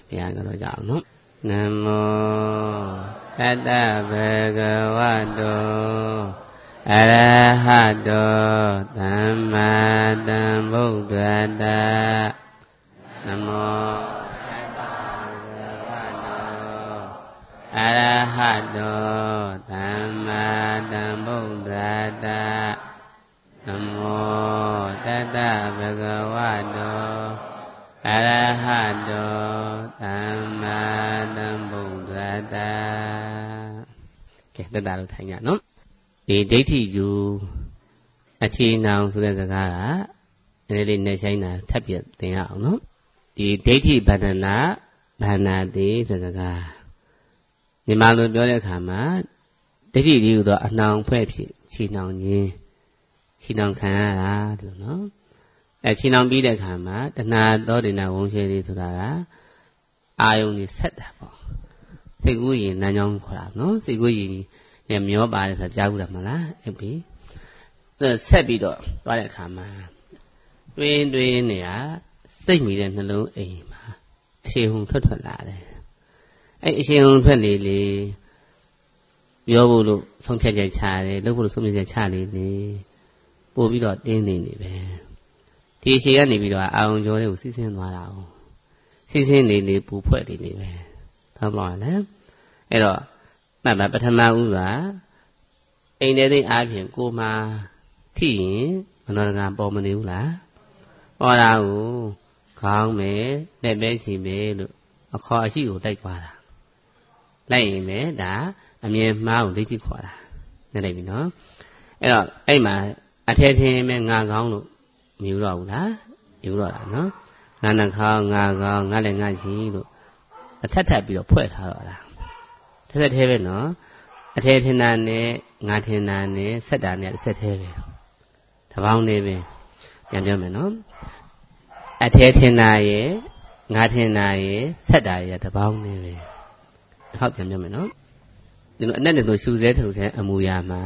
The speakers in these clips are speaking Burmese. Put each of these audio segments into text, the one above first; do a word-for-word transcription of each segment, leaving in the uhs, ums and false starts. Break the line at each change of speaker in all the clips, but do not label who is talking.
တရားကတော့ကြအောင်နော်နမောတတ္တဗုဒ္ဓဝတ္တောအရဟတောသမ္မာသမ္ဗုဒ္ဓတ္တနမောတတ္တဗုဒ္ဓဝတ္တောအရဟတောသမ္မာသမ္ဗုဒ္ဓတ္တနမောတတ္တဗုဒ္ဓဝတ္တောအရဟတောသမ္မာသမ္ဗုဒ္ဓတ္တကဲတက်တာလို့ထိုင်ကြနော်ဒီဒိဋ္ဌိယူအခြေနောင်ဆိုတဲ့စကားကနည်းလေးနဲ့ဆိုင်တာထပ်ပြသင်ရအောင်နော်ဒီဒိဋ္ဌိဗန္ဒနာဘာနာတိဆိုတဲ့စကားမြန်မာလိုပြောတဲ့အခါမှာဒိဋ္ဌိဒီဟူသောအနှောင်ဖွဲ့ဖြစ်ခြေနှောင်ခြင်းခြေနှောင်ခံရတာဒီလိုနော်အဲခြေနှောင်ပြီးတဲ့အခါမှာတဏှာသောဒိဏဝုံရှေလေးဆိုတာကအာယုန်ကြီးဆက်တာပေါ့စိတ်ကူးရင်နန်းကြောင်းခေါ်တာနော်စိတ်ကူးရင်ညမျောပါတယ်ဆိုတာကြားဘူးလားမလားအဲ့ပြီဆက်ပြီးတော့သွားတဲ့အခါမှာတွင်းတွင်းနေရစိတ်မိတဲ့နှလုံးအိမ်မှာအရှိန်ဟုန်ထွက်ထွက်လာတယ်အဲ့အရှိန်ဟုန်ထွက်လေလေပြောဖို့လို့ဆုံးဖြတ်ချက်ချတယ်လုပ်ဖို့လို့ဆုံးဖြတ်ချက်ချလေလေပို့ပြီးတော့တင်းနေနေပဲဒီအရှိန်ကနေပြီးတော့အာရုံကြောလေးကိုစီးဆင်းသွားတာ哦စီးဆင်းနေနေပူဖွဲ့နေနေပဲဟုတ်ပါလားအဲ့တော့မှတ်ပါပထမဦးကအိမ်တဲ့သိအားဖြင့်ကိုမှထိရင်မနောကပေါ်မနေဘူးလားပေါ်တာကိုခေါင်းပဲလက်ပဲချီပဲလို့အခေါ်အရှိကိုတိုက်သွားတာလိုက်ရင်ပဲဒါအမြင်မှားကိုဒိဋ္ဌိခေါ်တာနေလိုက်ပြီနော်အဲ့တော့အဲ့မှာအထဲထင်းပဲငါကောင်းလို့မယူတော့ဘူးလားယူတော့တာနော်ငါနှခေါင်းငါကောင်းငါလည်းငါချီလို့အထက်ထပ်ပြီးတော့ဖွဲ့ထားတော့တာတစ်ဆက်သေးပဲနော်အထဲထင်တာနဲ့ငါထင်တာနဲ့ဆက်တာနဲ့တစ်ဆက်သေးပဲတပေါင်းလေးပဲပြန်ပြောမယ်နော်အထဲထင်တာရဲ့ငါထင်တာရဲ့ဆက်တာရဲ့တပေါင်းလေးပဲဟုတ်ပြန်ပြောမယ်နော်ဒီလိုအနဲ့နဲ့ရှူစဲထုတ်စဲအမူအရာမှာ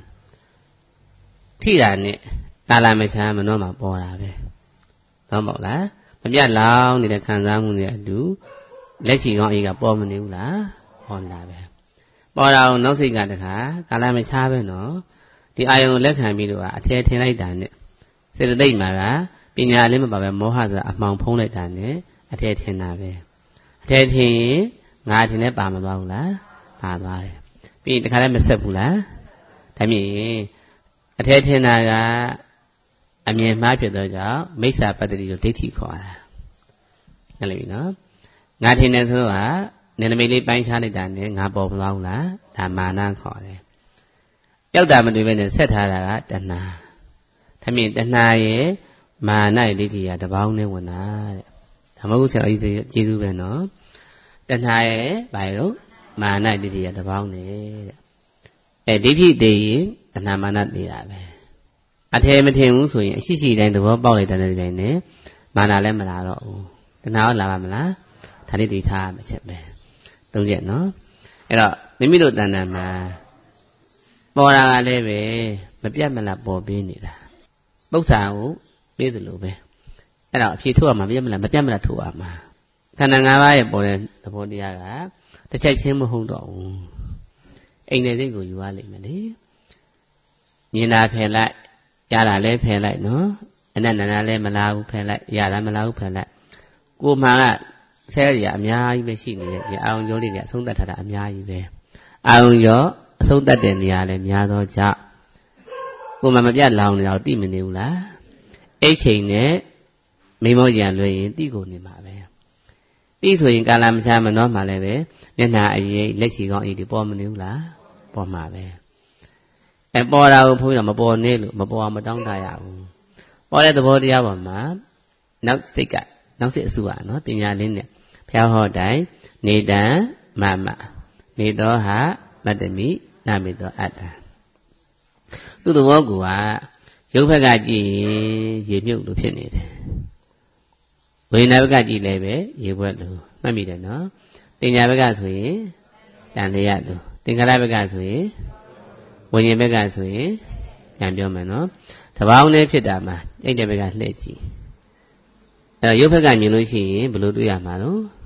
ထိတာနဲ့ကာလမချာမနှောမှာပေါ်တာပဲတော့မဟုတ်လားမပြတ်လောင်နေတဲ့ခံစားမှုတွေအတူလက်ချီကောင်းအေးကပေါ်မနေဘူးလားပေါ်လာပဲပေါ်တာအောင်နောက်စိတ်ကတခါကာလမချာပဲနော်ဒီအာယုံလက်ခံပြီးတော့အထဲထင်လိုက်တာနဲ့စေတသိက်မှာကပညာလေးမပါပဲမောဟဆိုတာအမှောင်ဖုံးလိုက်တာနဲ့အထဲထင်တာပဲအထဲထင်ရင်ငါထင်နဲ့ပါမသွားဘူးလားပါသွားတယ်ပြီးတခါလည်းမဆက်ဘူးလားဒါမြင်အထဲထင်တာကအမြင်မှားဖြစ်သောကြောင့်မိစ္ဆာပတ္တိကိုဒိဋ္ဌိခေါ်တာဟုတ်ပြီနော်ငါထင်တယ်ဆိုတော့ကနမိတ်လေးပိုင်းခြားလိုက်တာနဲ့ငါပေါ်မသွားဘူးလားဒါမာနခေါ်တယ်ရောက်တာမတွေ့ပဲနဲ့ဆက်ထားတာကတဏှာဒါမြင်တဏှာရဲ့မာနရဲ့ဒိဋ္ဌိကတပေါင်းနဲ့ဝင်တာတဲ့ဒါမဟုတ်ဆရာကြီးကျေးဇူးပဲနော်တဏှာရဲ့ဘာလို့မာနဒိဋ္ဌိကတပေါင်းနဲ့တဲ့အဲဒိဋ္ဌိတည်ရင်တဏှာမာနတည်တာပဲအထဲမထင်ဘူးဆိုရင်အရှိရှိတိုင်းသဘောပေါက်လိုက်တဲ့တိုင်နဲ့မာနလည်းမလာတော့ဘူးတဏှာရောလာပါမလားဒါလေးတည်ထားမှချက်ပဲသုံးချက်နော်အဲ့တော့မိမိတို့တဏ္ဍာမှာပေါ်တာကလည်းပဲမပြတ်မလားပေါ်ပေးနေတာပု္ပ္ပာကိုပေးသလိုပဲအဲ့တော့အဖြေထုတ်ရမှာမပြတ်မလားမပြတ်မလားထုတ်ရမှာခန္ဓာ၅ပါးရဲ့ပေါ်တဲ့သဘောတရားကတစ်ချက်ချင်းမဟုတ်တော့ဘူးအိမ်တဲ့စိတ်ကိုယူရလိမ့်မယ်လေမြင်တာဖယ်လိုက်ရတာလည်းဖယ်လိုက်နော်အနတ်နန္ဒလည်းမလာဘူးဖယ်လိုက်ရတာမလာဘူးဖယ်လိုက်ကိုမှကဆဲရအများကြီးပဲရှိနေတယ်ဒီအာရုံကြောလေးတွေအဆုံးသတ်ထားတာအများကြီးပဲအာရုံကြောအဆုံးသတ်တဲ့နေရာလည်းများသောကြောင့်ကိုမှမပြတ်လောင်နေတော့သိမနေဘူးလားအိတ်ချိန်နဲ့မိမောကြံလွှဲရင်သိကိုနေမှာပဲသိဆိုရင်ကာလမချာမနှောမှာလည်းပဲမျက်နှာအရေးလက်ချီကောင်းအေးဒီပေါ်မနေဘူးလားပေါ်မှာပဲအဲပေါ်တာကိုဘုန်းကြီးကမပေါ်နေလို့မပေါ်အောင်မတောင်းတရဘူးပေါ်တဲ့သဘောတရားပေါ်မှာနောက်စိတ်ကနောက်စိတ်အစုကနော်ပညာလေးနဲ့ဘုရားဟောတိုင်းနေတံမမနေသောဟာမတ္တမိနာမေသောအတ္တသူ့သဘောကရုပ်ဘက်ကကြည့်ရေမြုပ်လို့ဖြစ်နေတယ်ဝိညာဉ်ဘက်ကကြည့်လည်းပဲရေဘွက်လို့မှတ်မိတယ်နော်တင်ညာဘက်ကဆိုရင်တန်လျက်လို့သင်္ခါရဘက်ကဆိုရင်ဝိညာဉ်ဘက်ကဆိုရင်ပြန်ပြောမယ်နော်တပေါင်းနဲ့ဖြစ်တာမှာအဲ့တဲ့ဘက်ကလှည့်ကြည့်အဲ့တော့ရုပ်ဘက်ကမြင်လို့ရှိရင်ဘယ်လိုတွေ့ရမှာလို့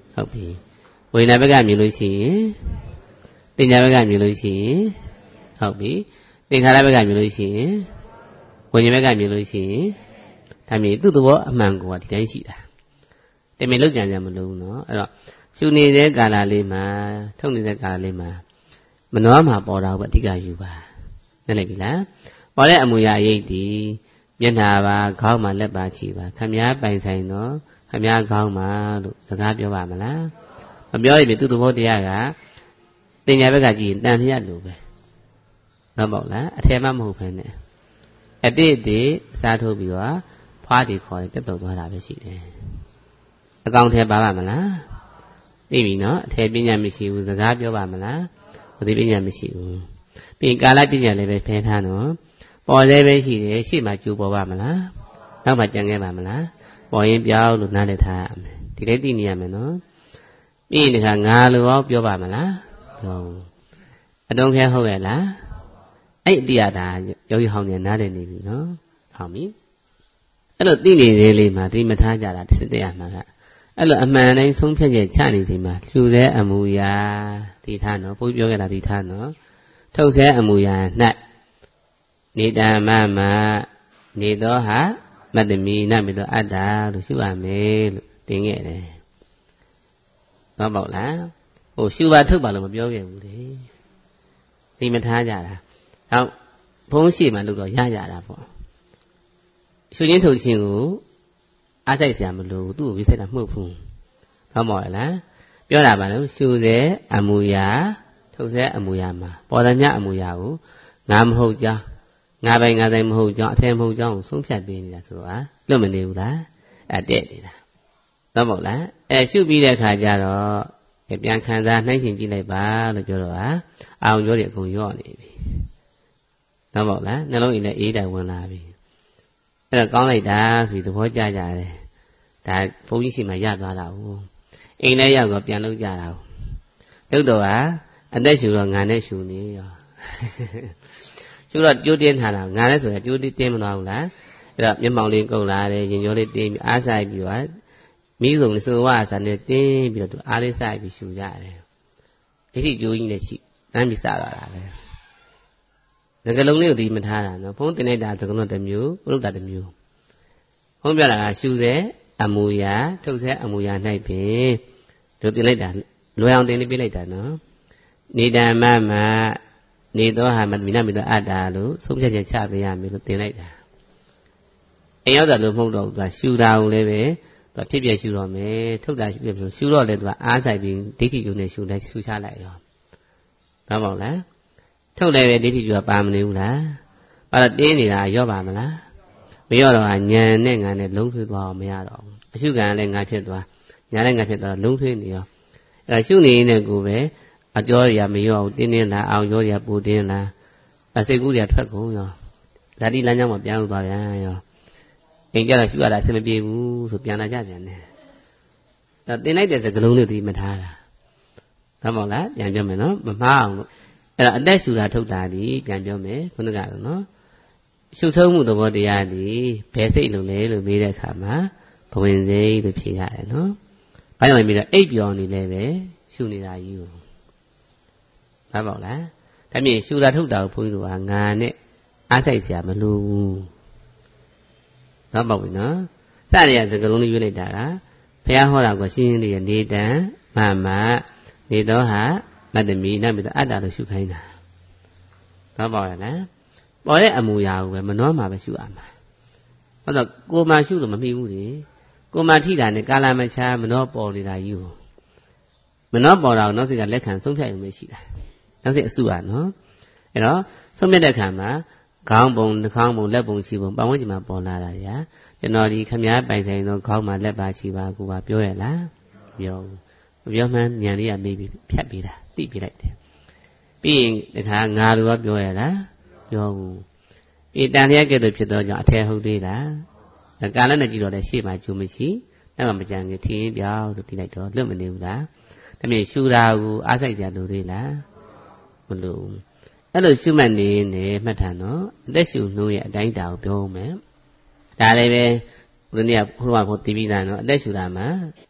ဟုတ်ပြီဝိညာဉ်ဘက်ကမြင်လို့ရှိရင်တင်ညာဘက်ကမြင်လို့ရှိရင်ဟုတ်ပြီသင်္ခါရဘက်ကမြင်လို့ရှိရင်ဝိညာဉ်ဘက်ကမြင်လို့ရှိရင်ဒါမြင်သူ့သဘောအမှန်ကိုဒီတိုင်းရှိတာတမင်လောက်ကြံကြမလို့ဘူးနော်အဲ့တော့ရှုနေတဲ့ကာလလေးမှာထုတ်နေတဲ့ကာလလေးမှာမနှောမှာပေါ်တာကိုအဓိကယူပါနားလည်ပြီလားပေါ်တဲ့အမူအရာရိပ်ဒီမျက်နှာပါခေါင်းမှာလက်ပါချီပါခမည်းပိုင်ဆိုင်တော့ခမည်းခေါင်းမှာလို့စကားပြောပါမလားမပြောရင်သူ့သဘောတရားကတင်ညာဘက်ကကြည့်ရင်တန်လျက်လိုပဲတော့ပေါ့လားအထည်မှမဟုတ်ဘဲနဲ့အတိတ်တွေစားထုတ်ပြီးတော့ဖွားတီခေါ်တယ်ပြတ်တော့သွားတာပဲရှိတယ်အကောင်ထဲပါပါမလားသိပြီနော်အထည်ပညာမရှိဘူးစကားပြောပါမလားဘုသိပညာမရှိဘူးပြီးကာလပညာလည်းပဲဖဲထားနော်ပေါ်သေးပဲရှိတယ်ရှေ့မှာကျူပေါ်ပါမလားနောက်မှကြံခဲ့ပါမလားပေါ်ရင်ပြောင်းလို့နားလည်ထားရမယ်ဒီလေးသိနေရမယ်နော်ပြီးရင်ဒီခါငါလိုရောပြောပါမလားပြောအတုံးခဲဟုတ်ရဲ့လားအဲ့အတရားဒါယောဂီဟောင်းနေနားလည်နေပြီနော်ဟောင်းပြီအဲ့လိုသိနေသေးလေးမှာဒီမထားကြတာစစ်တဲ့ရမှာကအဲ့လိုအမှန်တိုင်းဆုံးဖြတ်ချက်ချနေစီမှာလှူစေအမူအရာဒီထားနော်ဘုရားပြောခဲ့တာဒီထားနော်ထုတ်စေအမူအရာ၌နေတမမနေသောဟာမတ္တမီနမေသောအတ္တလို့ရှုရမယ်လို့တင်ခဲ့တယ်ဟုတ်ပေါ့လားဟိုရှုပါထုတ်ပါလို့မပြောခဲ့ဘူးလေဒီမထားကြတာဟောဘုန်းရှိမှလို့တော့ရရတာပေါ့ရှုချင်းထုတ်ချင်းကိုအားဆိုင်စရာမလိုဘူးသူ့ကိုဝိစိတ်တာမှုတ်ဘူးဟုတ်ပါလားပြောတာပါလို့ရှုစေအမူအရာထုတ်စေအမူအရာမှာပေါ်သမျှအမူအရာကိုငါမဟုတ်ကြောင်းငါပိုင်ငါဆိုင်မဟုတ်ကြောင်းအထည်မဟုတ်ကြောင်းကိုဆုံးဖြတ်ပေးနေတာဆိုတော့လွတ်မနေဘူးလားအဲ့တဲ့နေတာဟုတ်ပါလားအဲ့ရှုပြီးတဲ့အခါကျတော့ပြန်ခံစားနှိုင်းရှင်ကြည့်လိုက်ပါလို့ပြောတော့ဟာအောင်ပြောတယ်အကုန်ရော့နေပြီဟုတ်ပါလားနှလုံးအိမ်နဲ့အေးတိုင်ဝင်လာပြီအဲ့တော့ကောင်းလိုက်တာဆိုပြီးသဘောကျကြတယ်ဒါဘုန်းကြီးရှိမှရသွားတာဟုတ်အိမ်ထဲရောက်တော့ပြန်လုပ်ကြတာဟုတ်တော့ဟာအသက်ရှူတော့ငါနဲ့ရှူနေရောရှူတော့ကြိုးတင်းထားတာငါနဲ့ဆိုရင်ကြိုးတင်းမသွားဘူးလားအဲ့တော့မျက်မှောင်လေးကုတ်လာတယ်ရင်ကျော်လေးတင်းပြီးအားဆိုင်ပြီးတော့မိစုံဆိုဝါဆန်နဲ့တင်းပြီးတော့သူအားလေးဆိုင်ပြီးရှူကြတယ်ဒိဋ္ဌိကြိုးကြီးနဲ့ရှိတန်းပြီးစသွားတာပဲစကလုံးလေးကိုဒီမထားတာနော်ဘုန်းတင်လိုက်တာစကလုံးတစ်မျိုးပုရုတ်တာတစ်မျိုးဘုန်းပြတာကရှူစေအမူအရာထုတ်စေအမူအရာ၌ပင်တို့တင်လိုက်တာလွယ်အောင်တင်ပြလိုက်တာနော်နေတမမနေသောဟာမမိနမိသောအတ္တလို့ဆုံးဖြတ်ချက်ချပေးရမယ်လို့တင်လိုက်တာအိမ်ရောက်တာလို့မဟုတ်တော့ဘူးသူကရှူတာကိုလည်းပဲသူဖြစ်ပြရှူတော့မယ်ထုတ်တာရှူပြဆိုရှူတော့လေသူကအားဆိုင်ပြီးဒိဋ္ဌိကျုံနဲ့ရှူလိုက်ရှူချလိုက်ရောဟုတ်ပါ့လားထုတ်လည်းပဲဒိဋ္ဌိကျုံကပါမနေဘူးလားပါတော့တင်းနေတာရော့ပါမလားမရော့တော့ဟာညံနဲ့ငါနဲ့လုံးထွေးသွားအောင်မရတော့ဘူးအရှုခံလည်းငါဖြစ်သွားညာလည်းငါဖြစ်သွားလုံးထွေးနေရောအဲ့ဒါရှုနေနေတဲ့ကိုပဲအကြောရမရောဘူးတင်းတင်းလာအောင်ရောရပူတင်းလာအစိတ်ကူးရထွက်ကုန်ရောဓာတိလမ်းကြောင်းမှာပြန်လို့သွားပြန်ရောအိမ်ကြတော့ရှုရတာအဆင်မပြေဘူးဆိုပြန်လာကြပြန်တယ်ဒါတင်လိုက်တဲ့စကလုံးလေးဒီမထားတာဟုတ်ပါလားပြန်ပြောမယ်နော်မမှားအောင်လို့အဲ့တော့အသက်ရှူတာထုတ်တာဒီပြန်ပြောမယ်ခုနကတော့နော်ရှုထုံးမှုသဘောတရားဒီဘယ်စိတ်လုံးလဲလို့မေးတဲ့အခါမှာဘဝင်စိတ်လို့ဖြေရတယ်နော်ဘာကြောင့်လဲပြီးတော့အိပ်ပျော်နေလဲပဲရှုနေတာကြီးကိုဟုတ်ပါလားဒါမြင်ရှူတာထုတ်တာကိုဘုန်းကြီးတို့ကငါနဲ့အားဆိုင်စရာမလိုဘူးဟုတ်ပါဘူးနော်စရရစကလုံးလေးရွေးလိုက်တာကဘုရားဟောတာကရှင်းရှင်းလေးနေတံမမနေတော့ဟာမတ္တမီနမေတ္တအတ္တလို့ရှုခိုင်းတာဟုတ်ပါရဲ့လားပေါ်တဲ့အမူအရာကိုပဲမနှောမှာပဲရှုရမှာဟုတ်တော့ကိုမှရှုလို့မမိဘူးလေကိုမှထိတာနဲ့ကာလမချာမနှောပေါ်နေတာကြီးကိုမနှောပေါ်တာကိုနောက်စိတ်ကလက်ခံဆုံးဖြတ်ရုံပဲရှိတာနောက်စိတ်အစုอ่ะနော်အဲ့တော့ဆုံးဖြတ်တဲ့ခါမှာခေါင်းပုံနှာခေါင်းပုံလက်ပုံချီပုံပတ်ဝန်းကျင်မှာပေါ်လာတာညာကျွန်တော်ဒီခမားပိုင်ဆိုင်သောခေါင်းမှာလက်ပါချီပါကိုပါပြောရလားပြောမပြောမှန်းညံလေးကမေးပြီးဖြတ်ပြီးတာတိပြလိုက်တယ်ပြီးရင်တခါငါလိုပြောရလားပြောဘူးဒီတန်လျက်ကဲ့သို့ဖြစ်သောကြောင့်အထည်ဟုတ်သေးလားကာလနဲ့ကြည့်တော့လည်းရှေ့မှာကျူမရှိနောက်ကမကြံခင်ထင်းပြောင်းလို့တိလိုက်တော့လွတ်မနေဘူးလားဒါမြင်ရှူတာကိုအားဆိုင်ကြလို့သေးလားမလို့အဲ့လိုရှုမှတ်နေနေမှတ်ထားနော်အသက်ရှူနှုံးရဲ့အတိုင်းတာကိုပြောမယ်ဒါလည်းပဲဘုရားကဘုရားကသိပြီးသားနော်အသက်ရှူတာမှာ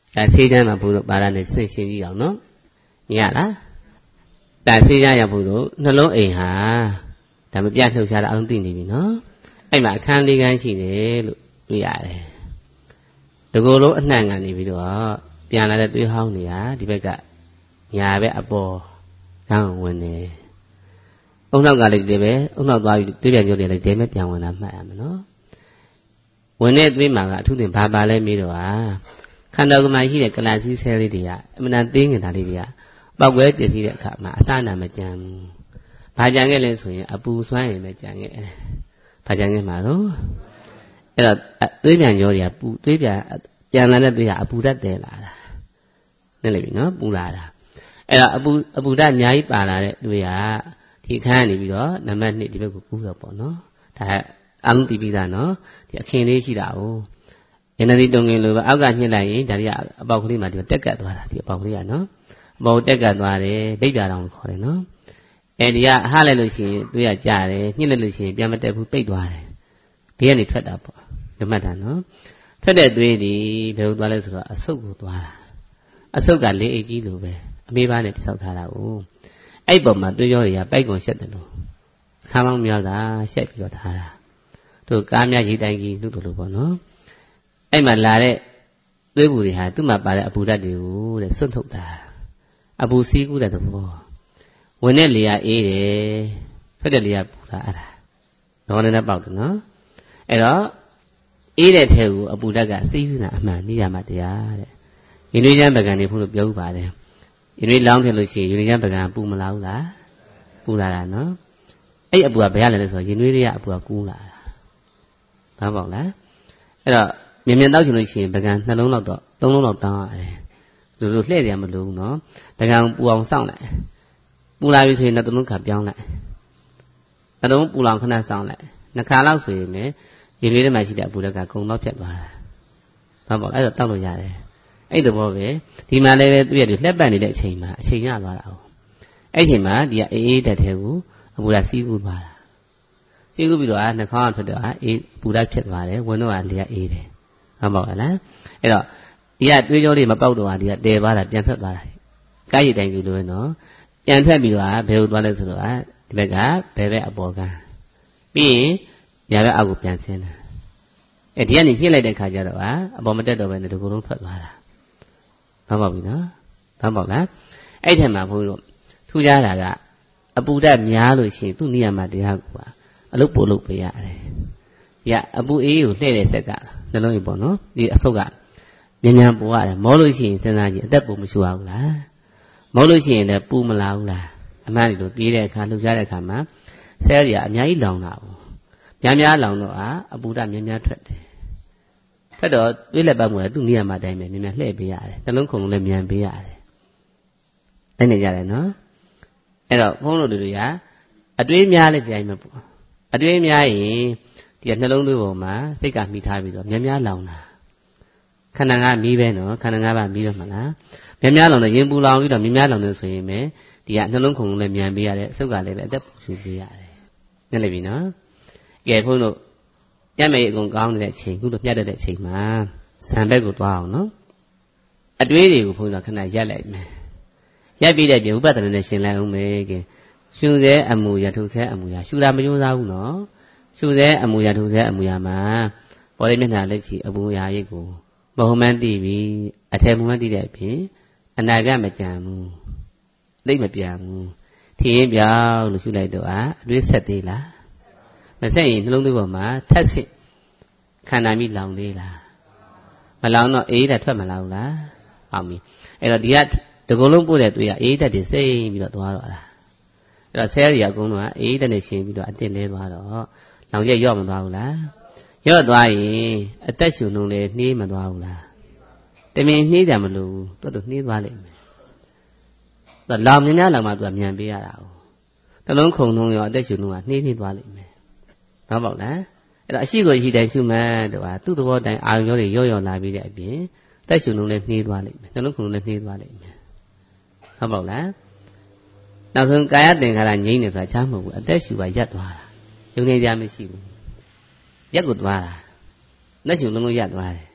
ဒါဆေးချမ်းမှာဘုလို့ပါရနဲ့စိတ်ရှင်းကြည့်အောင်နော်မြင်ရလားဒါဆေးချမ်းရဘုလို့နှလုံးအိမ်ဟာဒါမပြတ်လှုပ်ရှားတာအလုံးသိနေပြီနော်အဲ့မှာအခန်းလေးခန်းရှိတယ်လို့တွေ့ရတယ်တကူလုံးအနှံ့ကနေပြီးတော့ပြန်လာတဲ့သွေးဟောင်းတွေကဒီဘက်ကညာဘက်အပေါ်ကန်းဝင်နေအုံနောက်ကလည်းဒီပဲအုံနောက်သွားပြီးသွေးပြန်ကြိုးတယ်လည်းဒီမဲ့ပြန်ဝင်လာမှတ်ရမယ်နော်ဝင်တဲ့သွေးမှာကအထူးသဖြင့်ဘာပါလဲမေးတော့ဟာခန္ဓာကိုယ်မှာရှိတဲ့ကလစီဆဲလေးတွေကအမှန်တန်သိငင်တာလေးတွေကပောက်ကွဲပြည့်စည်တဲ့အခါမှာအစနာမကြံဘူးဘာကြံခဲ့လဲဆိုရင်အပူစွမ်းရင်ပဲကြံခဲ့တယ်ဘာကြံခဲ့မှာတော့အဲ့တော့သွေးပြန်ကြောတွေကပူသွေးပြန်ပြန်လာတဲ့သွေးကအပူဓာတ်တဲလာတာနဲ့လေပြီနော်ပူလာတာအဲ့တော့အပူအပူဓာတ်အများကြီးပါလာတဲ့သွေးကဒီခန်းကနေပြီးတော့နံပါတ်နှစ်ဒီဘက်ကိုပူတော့ပေါ့နော်ဒါအလုံးတီးပြီးသားနော်ဒီအခင်းလေးရှိတာ哦ရနဒီတုံငင်လိုပဲအောက်ကညှစ်လိုက်ရင်ဒါတွေကအပေါက်ကလေးမှာဒီတက်ကတ်သွားတာဒီအပေါက်ကလေးကနော်အပေါက်တက်ကတ်သွားတယ်ဒိတ်ပြတောင်ခေါ်တယ်နော်အဲဒီကအဟလိုက်လို့ရှိရင်သွေးကကြတယ်ညှစ်လိုက်လို့ရှိရင်ပြန်မတက်ဘူးပိတ်သွားတယ်ဘေးကနေထွက်တာပေါ့ဓမ္မတာနော်ထွက်တဲ့သွေးဒီဘယ်လိုသွားလဲဆိုတော့အဆုတ်ကိုသွားတာအဆုတ်ကလေးအိတ်ကြီးလိုပဲအမေးပါးနဲ့တိဆောက်ထားတာ哦အဲ့ပေါ်မှာသွေးကြောတွေကပိုက်ကုန်ရှက်တယ်လို့ခါမောင်းများတာရှက်ပြီးတော့ထားတာတို့ကားများရေတိုင်ကြီးလို့တို့လို့ပေါ့နော်အဲ့မှာလာတဲ့သွေးပူတွေဟာသူ့မှာပါတဲ့အပူဓာတ်တွေကိုတဲ့စွန့်ထုတ်တာအပူစီးကူးတဲ့သဘောဝင်တဲ့လေကအေးတယ်ထွက်တဲ့လေကပူတာအဲ့ဒါတော့လည်းပေါက်တယ်နော်အဲ့တော့အေးတဲ့ထဲကိုအပူဓာတ်ကစီးယူတာအမှန်နေရမှာတရားတဲ့ယူနေချမ်းပကံနေဖို့လို့ပြောဥပါတယ်ယူနေလောင်းခဲ့လို့ရှိရင်ယူနေချမ်းပကံပူမလာဘူးလားပူလာတာနော်အဲ့အပူကဘယ်ရလဲဆိုတော့ယူနေတွေကအပူကကူးလာတာဘာပေါ့လားအဲ့တော့မြင်မြင်တောက်ချင်လို့ရှိရင်ပကံနှလုံးလောက်တော့သုံးလုံးလောက်တောင်းရတယ်လူလူလှည့်ကြမလို့ဘူးနော်ပကံပူအောင်စောင့်လိုက်ပူလာပြီဆိုရင်တော့သုံးလုံးခါပြောင်းလိုက်အတုံးပူလောင်ခဏစောင့်လိုက်နှစ်ခါလောက်ဆိုရင်လည်းရေလေးထဲမှာရှိတဲ့အပူဓာတ်ကကုံတော့ဖြတ်သွားတာဘာပေါ့အဲ့တော့တောက်လို့ရတယ်အဲ့ဒီဘောပဲဒီမှာလည်းပဲသူ့ရဲ့လှက်ပတ်နေတဲ့အချိန်မှာအချိန်ရသွားတာဟုတ်အဲ့ဒီချိန်မှာဒီကအေးအေးတက်တဲ့ကိုအပူဓာတ်စီးကူးသွားတာစီးကူးပြီးတော့နှာခေါင်းထွက်တော့အေးပူဓာတ်ဖြစ်သွားတယ်ဝင်တော့လေကအေးတယ်ဘာပေါ့လားအဲ့တော့ဒီကတွေးကြောလေးမပေါက်တော့ဟာဒီကတဲသွားတာပြန်ထွက်သွားတာကားရည်တိုင်ကြီးလိုပဲနော်ပြန်ထွက်ပြီးတော့ဘယ်လိုသွားလဲဆိုတော့ဒီဘက်ကဘယ်ဘက်အပေါ်ကပြီးရင်ညာဘက်အောက်ကိုပြန်ဆင်းတယ်အဲဒီကနေပြစ်လိုက်တဲ့ခါကျတော့အပေါ်မတက်တော့ဘဲနဲ့ဒီကုလုံးထွက်သွားတာဘာပေါ့ပြီနော်ဘာပေါ့လားအဲ့ထက်မှာဘုန်းကြီးတို့ထူးခြားတာကအပူဓာတ်များလို့ရှိရင်သူ့နေရာမှာတရားကအလုတ်ပို့လို့ပေးရတယ်ဒီကအပူအေးကိုလှည့်တဲ့ဆက်ကနှလုံးကြီးပေါ့နော်ဒီအဆုတ်ကမြန်မြန်ပို့ရတယ်မောလို့ရှိရင်စဉ်းစားကြည့်အသက်ပုံမရှိဘူးလားမောလို့ရှိရင်လည်းပူမလာဘူးလားအမှန်တည်းလို့ပြေးတဲ့အခါလှုပ်ရှားတဲ့အခါမှာဆဲရီကအများကြီးလောင်တာဘူးများများလောင်တော့အာအပူဓာတ်များများထွက်တယ်ထွက်တော့တွေးလက်ပတ်မှုလည်းသူ့နေရာမှာတိုင်းပဲများများလှည့်ပေးရတယ်နှလုံးခုန်လည်းမြန်ပေးရတယ်အဲ့နေကြတယ်နော်အဲ့တော့ဘုန်းတော်တို့တွေကအတွေးများလည်းတိုင်းမပေါ့အတွေးများရင်ဒီနှလုံးသွေးပေါ်မှာစိတ်ကမိထားပြီးတော့များများလောင်တာခန္ဓာငါးမီးပဲနော်ခန္ဓာငါးပါးမီးတော့မှလားများများလောင်တယ်ရင်ပူလောင်ပြီးတော့များများလောင်နေဆိုရင်ပဲဒီကနှလုံးခုန်လည်းမြန်ပေးရတယ်အဆုတ်ကလည်းပဲအသက်ရှူပေးရတယ်နည်းလေပြီနော်ကဲဘုန်းတို့ညမေအကုန်ကောင်းနေတဲ့အချိန်ခုလိုမြတ်တဲ့အချိန်မှာဇံဘက်ကိုသွားအောင်နော်အတွေးတွေကိုဘုန်းတော်ခဏရက်လိုက်မယ်ရက်ပြီးတဲ့ပြင်ဥပဒနာနဲ့ရှင်းလိုက်အောင်မယ်ကဲရှူစေအမူရထုစေအမူရရှူတာမကြိုးစားဘူးနော်ရှူစေအမူရထုစေအမူရမှာပေါ်လေးမျက်နှာလက်ချီအပူရာရိတ်ကိုမဟုတ်မှန်းသိပြီအထက်မှန်းသိတဲ့အပြင်အနာဂတ်မကြံဘူးသိမပြန်ဘူးထင်းရင်ပြောင်းလို့ရှုလိုက်တော့အတွေးဆက်သေးလားမဆက်ရင်နှလုံးသွေးပေါ်မှာထက်စစ်ခန္ဓာမိလောင်သေးလားမလောင်တော့အေးဓာတ်ထွက်မလာဘူးလားအောင်ပြီအဲ့တော့ဒီကတကုံလုံးပို့တဲ့သွေးကအေးဓာတ်တွေစိမ့်ပြီးတော့သွားတော့လားအဲ့တော့ဆဲရီကအကုန်လုံးကအေးဓာတ်နဲ့ရှင်ပြီးတော့အတင်းလဲသွားတော့လောင်ရက်ရော့မသွားဘူးလားရော့သွားရင်အသက်ရှူနှုံလည်းနှေးမသွားဘူးလားတမင်နှေးကြမလို့သူ့သူနှေးသွားလိမ့်မယ်သူလောင်မြများလောင်မှသူကမြန်ပေးရတာ哦တလုံးခုံနှုံရောအသက်ရှူနှုံကနှေးနှေးသွားလိမ့်မယ်ဘာပေါ့လားအဲ့တော့အရှိကိုရှိတိုင်းရှုမှန်းတော့သူ့သဘောတိုင်းအာရုံရောတွေရော့ရော့လာပြီးတဲ့အပြင်သက်ရှူနှုံလည်းနှေးသွားလိမ့်မယ်နှလုံးခုံလည်းနှေးသွားလိမ့်မယ်ဘာပေါ့လားနောက်ဆုံးကာယသင်္ခါရငြိမ့်နေဆိုတာချမ်းမဟုတ်ဘူးအသက်ရှူပါရပ်သွားတာယုံနေကြမရှိဘူးရက်ကိုသွားတာလက်ရှူလုံးလုံးရပ်သွားတယ်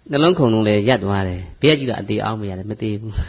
နှလုံးခုန်လုံးလည်းရပ်သွားတယ်ဘေးကကြည့်တော့အသေးအောင်မရတယ်မသေးဘူး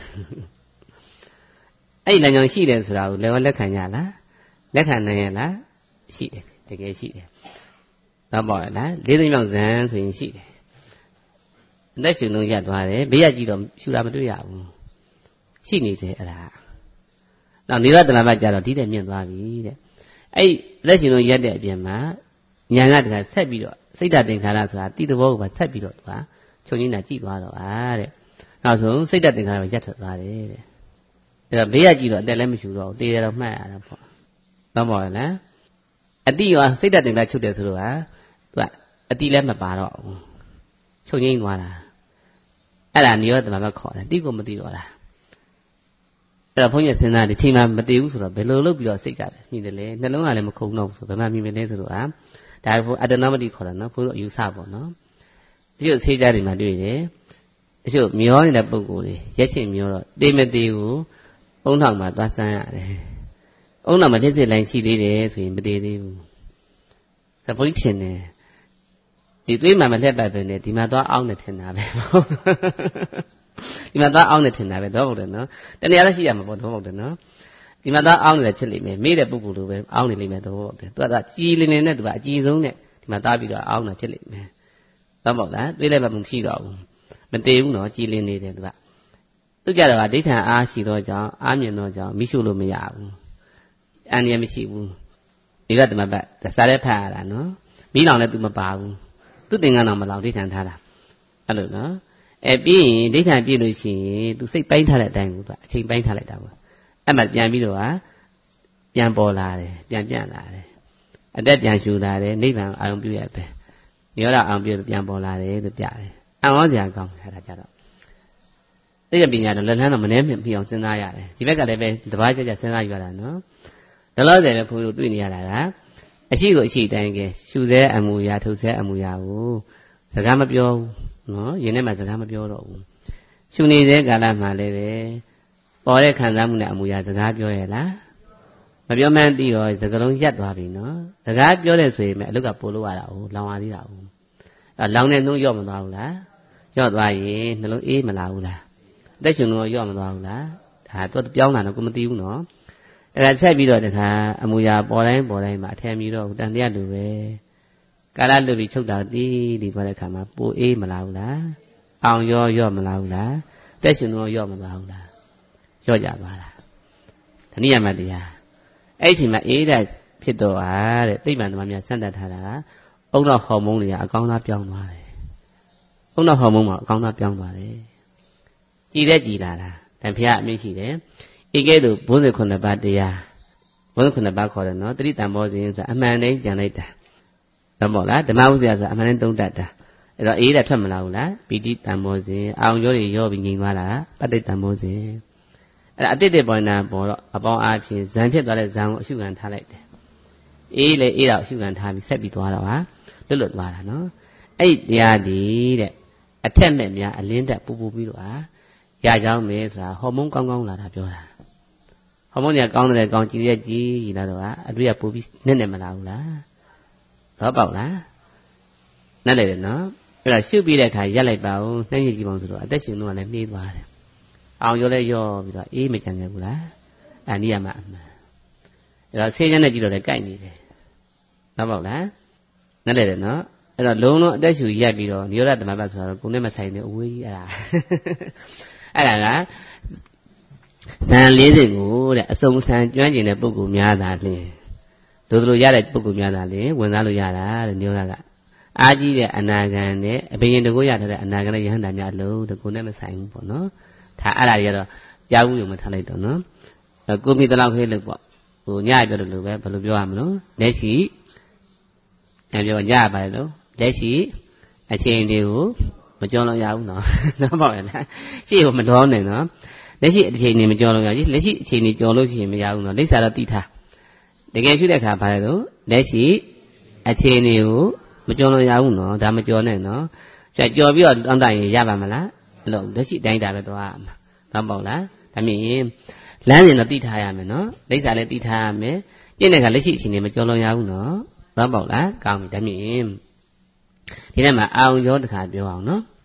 အဲ့ဒီလမ်းကြောင်းရှိတယ်ဆိုတာကိုလည်းလက်ခံကြလားလက်ခံနိုင်ရလားရှိတယ်တကယ်ရှိတယ်တော့ပေါ့လားလေးသိန်းမြောက်ဇန်ဆိုရင်ရှိတယ်အသက်ရှင်လုံးရပ်သွားတယ်ဘေးကကြည့်တော့ရှူတာမတွေ့ရဘူးရှိနေတယ်အဲ့ဒါနောက်နေရတနာမကြတော့ဒီတဲ့မြင့်သွားပြီတဲ့အဲ့လက်ရှင်လုံးရပ်တဲ့အပြင်မှာညာကတကဆက်ပြီးတော့စိတ်ဓာတ်သင်္ခါရဆိုတာတိတဘောကိုပါဆက်ပြီးတော့သူကချုပ်ငင်းတာကြည့်သွားတော့ပါတဲ့နောက်ဆုံးစိတ်ဓာတ်သင်္ခါရကိုရပ်ထွက်သွားတယ်တဲ့အဲ့တော့ဘေးကကြည့်တော့အသက်လည်းမရှူတော့ဘူးတေးတယ်တော့မှတ်ရတာပေါ့တော့ပေါ့လားအတိရောစိတ်ဓာတ်သင်္ခါရချုပ်တယ်ဆိုတော့ဟာသူကအတိလည်းမပါတော့ဘူးချုပ်ငင်းသွားတာအဲ့ဒါနိရောဓတမဘခေါ်တယ်တိကိုမသိတော့လားအဲ့တော့ဘုန်းကြီးစဉ်းစားတယ်ချိန်မှမတည်ဘူးဆိုတော့ဘယ်လိုလုပ်ပြီးတော့စိတ်ကပဲမြည်တယ်လေနှလုံးကလည်းမခုန်တော့ဘူးဆိုဘယ်မှမြည်မလဲဆိုတော့ဟာဒါဘုအတ္တနမတိခေါ်တယ်နော်ဘုရားအယူဆပေါ့နော်တချို့ဆေးကြတွေမှာတွေ့တယ်တချို့မျောနေတဲ့ပုံကိုယ်တွေရက်ချင်မျောတော့တေးမသေးဘူးအုံထောင်မှာသွားဆန်းရတယ်အုံထောင်မှာတစ်စစ်လိုင်းရှိသေးတယ်ဆိုရင်မသေးသေးဘူးသဘုန်းကြီးထင်တယ်ဒီသွေးမှမလှက်ပတ်ပဲနဲ့ဒီမှာသွားအောင်းနေထင်တာပဲဒီမှာသွားအောင်းနေထင်တာပဲတော့ဟုတ်တယ်နော်တဏှာလည်းရှိရမှာပေါ့တော့ဟုတ်တယ်နော်ဒီမှာသားအောင်းနေတယ်ဖြစ်လိမ့်မယ်မေးတဲ့ပုဂ္ဂိုလ်လိုပဲအောင်းနေလိမ့်မယ်တော့ဟုတ်တယ်သူကကြည်လင်နေနဲ့သူကအကြည်ဆုံးနဲ့ဒီမှာသားပြီးတော့အောင်းတာဖြစ်လိမ့်မယ်တော့မဟုတ်လားတွေးလိုက်မှမရှိတော့ဘူးမသေးဘူးနော်ကြည်လင်နေတယ်သူကသူကြတော့ဒိဋ္ဌံအားရှိသောကြောင့်အားမြင်သောကြောင့်မိရှုလို့မရဘူးအန္တရာယ်မရှိဘူးဒီကတမပတ်စားရဲဖတ်ရတာနော်မိလောင်လည်းသူမပါဘူးသူသင်္ကန်းတော်မလောင်ဒိဋ္ဌံထားတာအဲ့လိုနော်အဲပြီးရင်ဒိဋ္ဌံပြည့်လို့ရှိရင်သူစိတ်ပိုင်းထားတဲ့အတိုင်းကိုသူအချိန်ပိုင်းထားလိုက်တာပေါ့အဲ့မှပြန်ပြီးတော့ဟာပြန်ပေါ်လာတယ်ပြန်ပြန်လာတယ်အတက်ပြန်ရှူလာတယ်နိဗ္ဗာန်အာရုံပြုရပဲနိရောဓအာရုံပြုလို့ပြန်ပေါ်လာတယ်လို့ပြတယ်အံ့ဩစရာကောင်းတယ်အဲ့ဒါကြတော့သိရပညာတော့လက်လန်းတော့မနှဲမြင်အောင်စဉ်းစားရတယ်ဒီဘက်ကလည်းပဲတပားကြကြစဉ်းစားယူရတာနော်ဒါလို့တယ်ပဲဘုရားတွေ့နေရတာကအရှိကိုအရှိတိုင်းကရှူဆဲအမူအရာထုတ်ဆဲအမူအရာကိုစကားမပြောဘူးနော်ယင်ထဲမှာစကားမပြောတော့ဘူးရှူနေတဲ့ကာလမှာလည်းပဲပေါ်တဲ့ခံစားမှုနဲ့အမူအရာစကားပြောရလားမပြောမှန်းသိရောစကားလုံးရက်သွားပြီနော်စကားပြောတယ်ဆိုရင်အလုတ်ကပို့လို့ရတာဟုတ်လောင်ရသေးတာဟုတ်အဲလောင်တဲ့နှုံးရော့မသွားဘူးလားရော့သွားရင်နှလုံးအေးမလာဘူးလားအသက်ရှင်လို့ရော့မသွားဘူးလားဒါတော့ပြောင်းလာတော့ကိုမသိဘူးနော်အဲဒါဆက်ပြီးတော့တခါအမူအရာပေါ်တိုင်းပေါ်တိုင်းမှာအထက်ပြီးတော့တန်တရားလိုပဲကာလလွတ်ပြီးချုပ်တာတီးဒီသွားတဲ့ခါမှာပိုအေးမလာဘူးလားအောင်ရောရော့မလာဘူးလားအသက်ရှင်လို့ရော့မသွားဘူးလားရော့ကြသွားတာတနည်းအားဖြင့်တရားအဲ့ဒီအချိန်မှာအေးတဲ့ဖြစ်တော့ဟာတဲ့သိပ္ပံသမားများစမ်းသပ်ထားတာအုံနောက်ဟော်မုန်းတွေကအကောင်းသားပြောင်းသွားတယ်အုံနောက်ဟော်မုန်းမှာအကောင်းသားပြောင်းသွားတယ်ကြည်တဲ့ကြည်လာတာတန်ဖျားအမြင့်ရှိတယ်ဧကဲ့သို့ဘုန်းစခုနှစ်ပါးတရားဘုန်းစခုနှစ်ပါးခေါ်တယ်နော်တတိတံဘောဇဉ်ဆိုတာအမှန်တိုင်းကြံလိုက်တာတော့မို့လားဓမ္မဥစ္စာဆိုတာအမှန်တိုင်းသုံးတတ်တာအဲ့တော့အေးတဲ့ထွက်မလာဘူးလားပိဋိတံဘောဇဉ်အောင်ရောတွေရောပြီးငြိမ်သွားတာပဋိတံဘောဇဉ်အဲ့ဒါအတိတ်တဲ့ပေါ်နေတာပေါ်တော့အပေါင်းအားဖြင့်ဇံဖြစ်သွားတဲ့ဇံကိုအရှုခံထားလိုက်တယ်အေးလေအေးတော့အရှုခံထားပြီးဆက်ပြီးသွားတော့ဟာလွတ်လွတ်သွားတာနော်အဲ့ဒီတရားဒီတဲ့အထက်မဲ့များအလင်းတက်ပူပူပြီးတော့ဟာရကြောင်းမယ်ဆိုတာဟော်မုန်းကောင်းကောင်းလာတာပြောတာဟော်မုန်းတွေကကောင်းတယ်ကောင်းကြည်ရကြည်ကြီးလာတော့ဟာအတွေ့အပူပြီးနဲ့နဲ့မလာဘူးလားတော့ပေါက်လားနဲ့လေနော်အဲ့ဒါရှုပြီးတဲ့အခါရက်လိုက်ပါဦးနှိမ့်ရကြည့်ပါဦးဆိုတော့အသက်ရှင်တော့လည်းနှေးသွားတယ်အောင်ရောလဲရောပြီးတော့အေးမကြံခဲ့ဘူးလားအနိယမအမှန်အဲ့တော့ဆေးချမ်းနဲ့ကြည့်တော့လည်းကြိုက်နေတယ်တော့ပေါ့လားနဲ့လေနော်အဲ့တော့လုံးလုံးအသက်ရှူရက်ပြီးတော့နိရောဓသမဘဆိုတော့ကိုယ်နဲ့မဆိုင်တဲ့အဝေးကြီးအဲ့ဒါအဲ့ဒါကဇန်လေးစိတ်ကိုတဲ့အစုံဆန်ကျွမ်းကျင်တဲ့ပုဂ္ဂိုလ်များသာလျှင်တို့တို့ရတဲ့ပုဂ္ဂိုလ်များသာလျှင်ဝင်စားလို့ရတာတဲ့နိရောဓကအားကြီးတဲ့အနာဂံနဲ့အဘိညာဉ်တကိုရထားတဲ့အနာဂံနဲ့ယဟန္တာများလုံးတကိုယ်နဲ့မဆိုင်ဘူးပေါ့နော်ဒါအဲ့ဒါတွေကတော့ကြားဘူးရုံမထားလိုက်တော့နော်ကိုမိတလောက်ခေးလို့ပေါ့ဟိုညရပြောလို့ပဲဘယ်လိုပြောရမလို့လက်ရှိညပြောညရပါလို့လက်ရှိအချိန်တွေကိုမကြောလို့ရဘူးနော်နော်ပေါ့လေရှေ့ကိုမတော်နဲ့နော်လက်ရှိအချိန်တွေမကြောလို့ရကြီးလက်ရှိအချိန်တွေကြောလို့ရှိရင်မရဘူးနော်လိမ့်စာတော့သိထားတကယ်ရှိတဲ့အခါဘာလဲတော့လက်ရှိအချိန်တွေကိုမကြောလို့ရဘူးနော်ဒါမကြောနဲ့နော်ကြော်ပြီးတော့တောင်းတရင်ရပါမလားအဲ့လိုလက်ရှိတိုင်းတာပဲသွားရမှာတော့ပေါ့လားဒါမြင်လမ်းစဉ်တော့သိထားရမယ်နော်လိမ့်စာလည်းသိထားရမယ်ကျင့်တဲ့အခါလက်ရှိအချိန်တွေမကြောလို့ရဘူးနော်တော့ပေါ့လားကောင်းပြီဒါမြင်ဒီထဲမှာအာုံရောတခါပြောအောင်နော်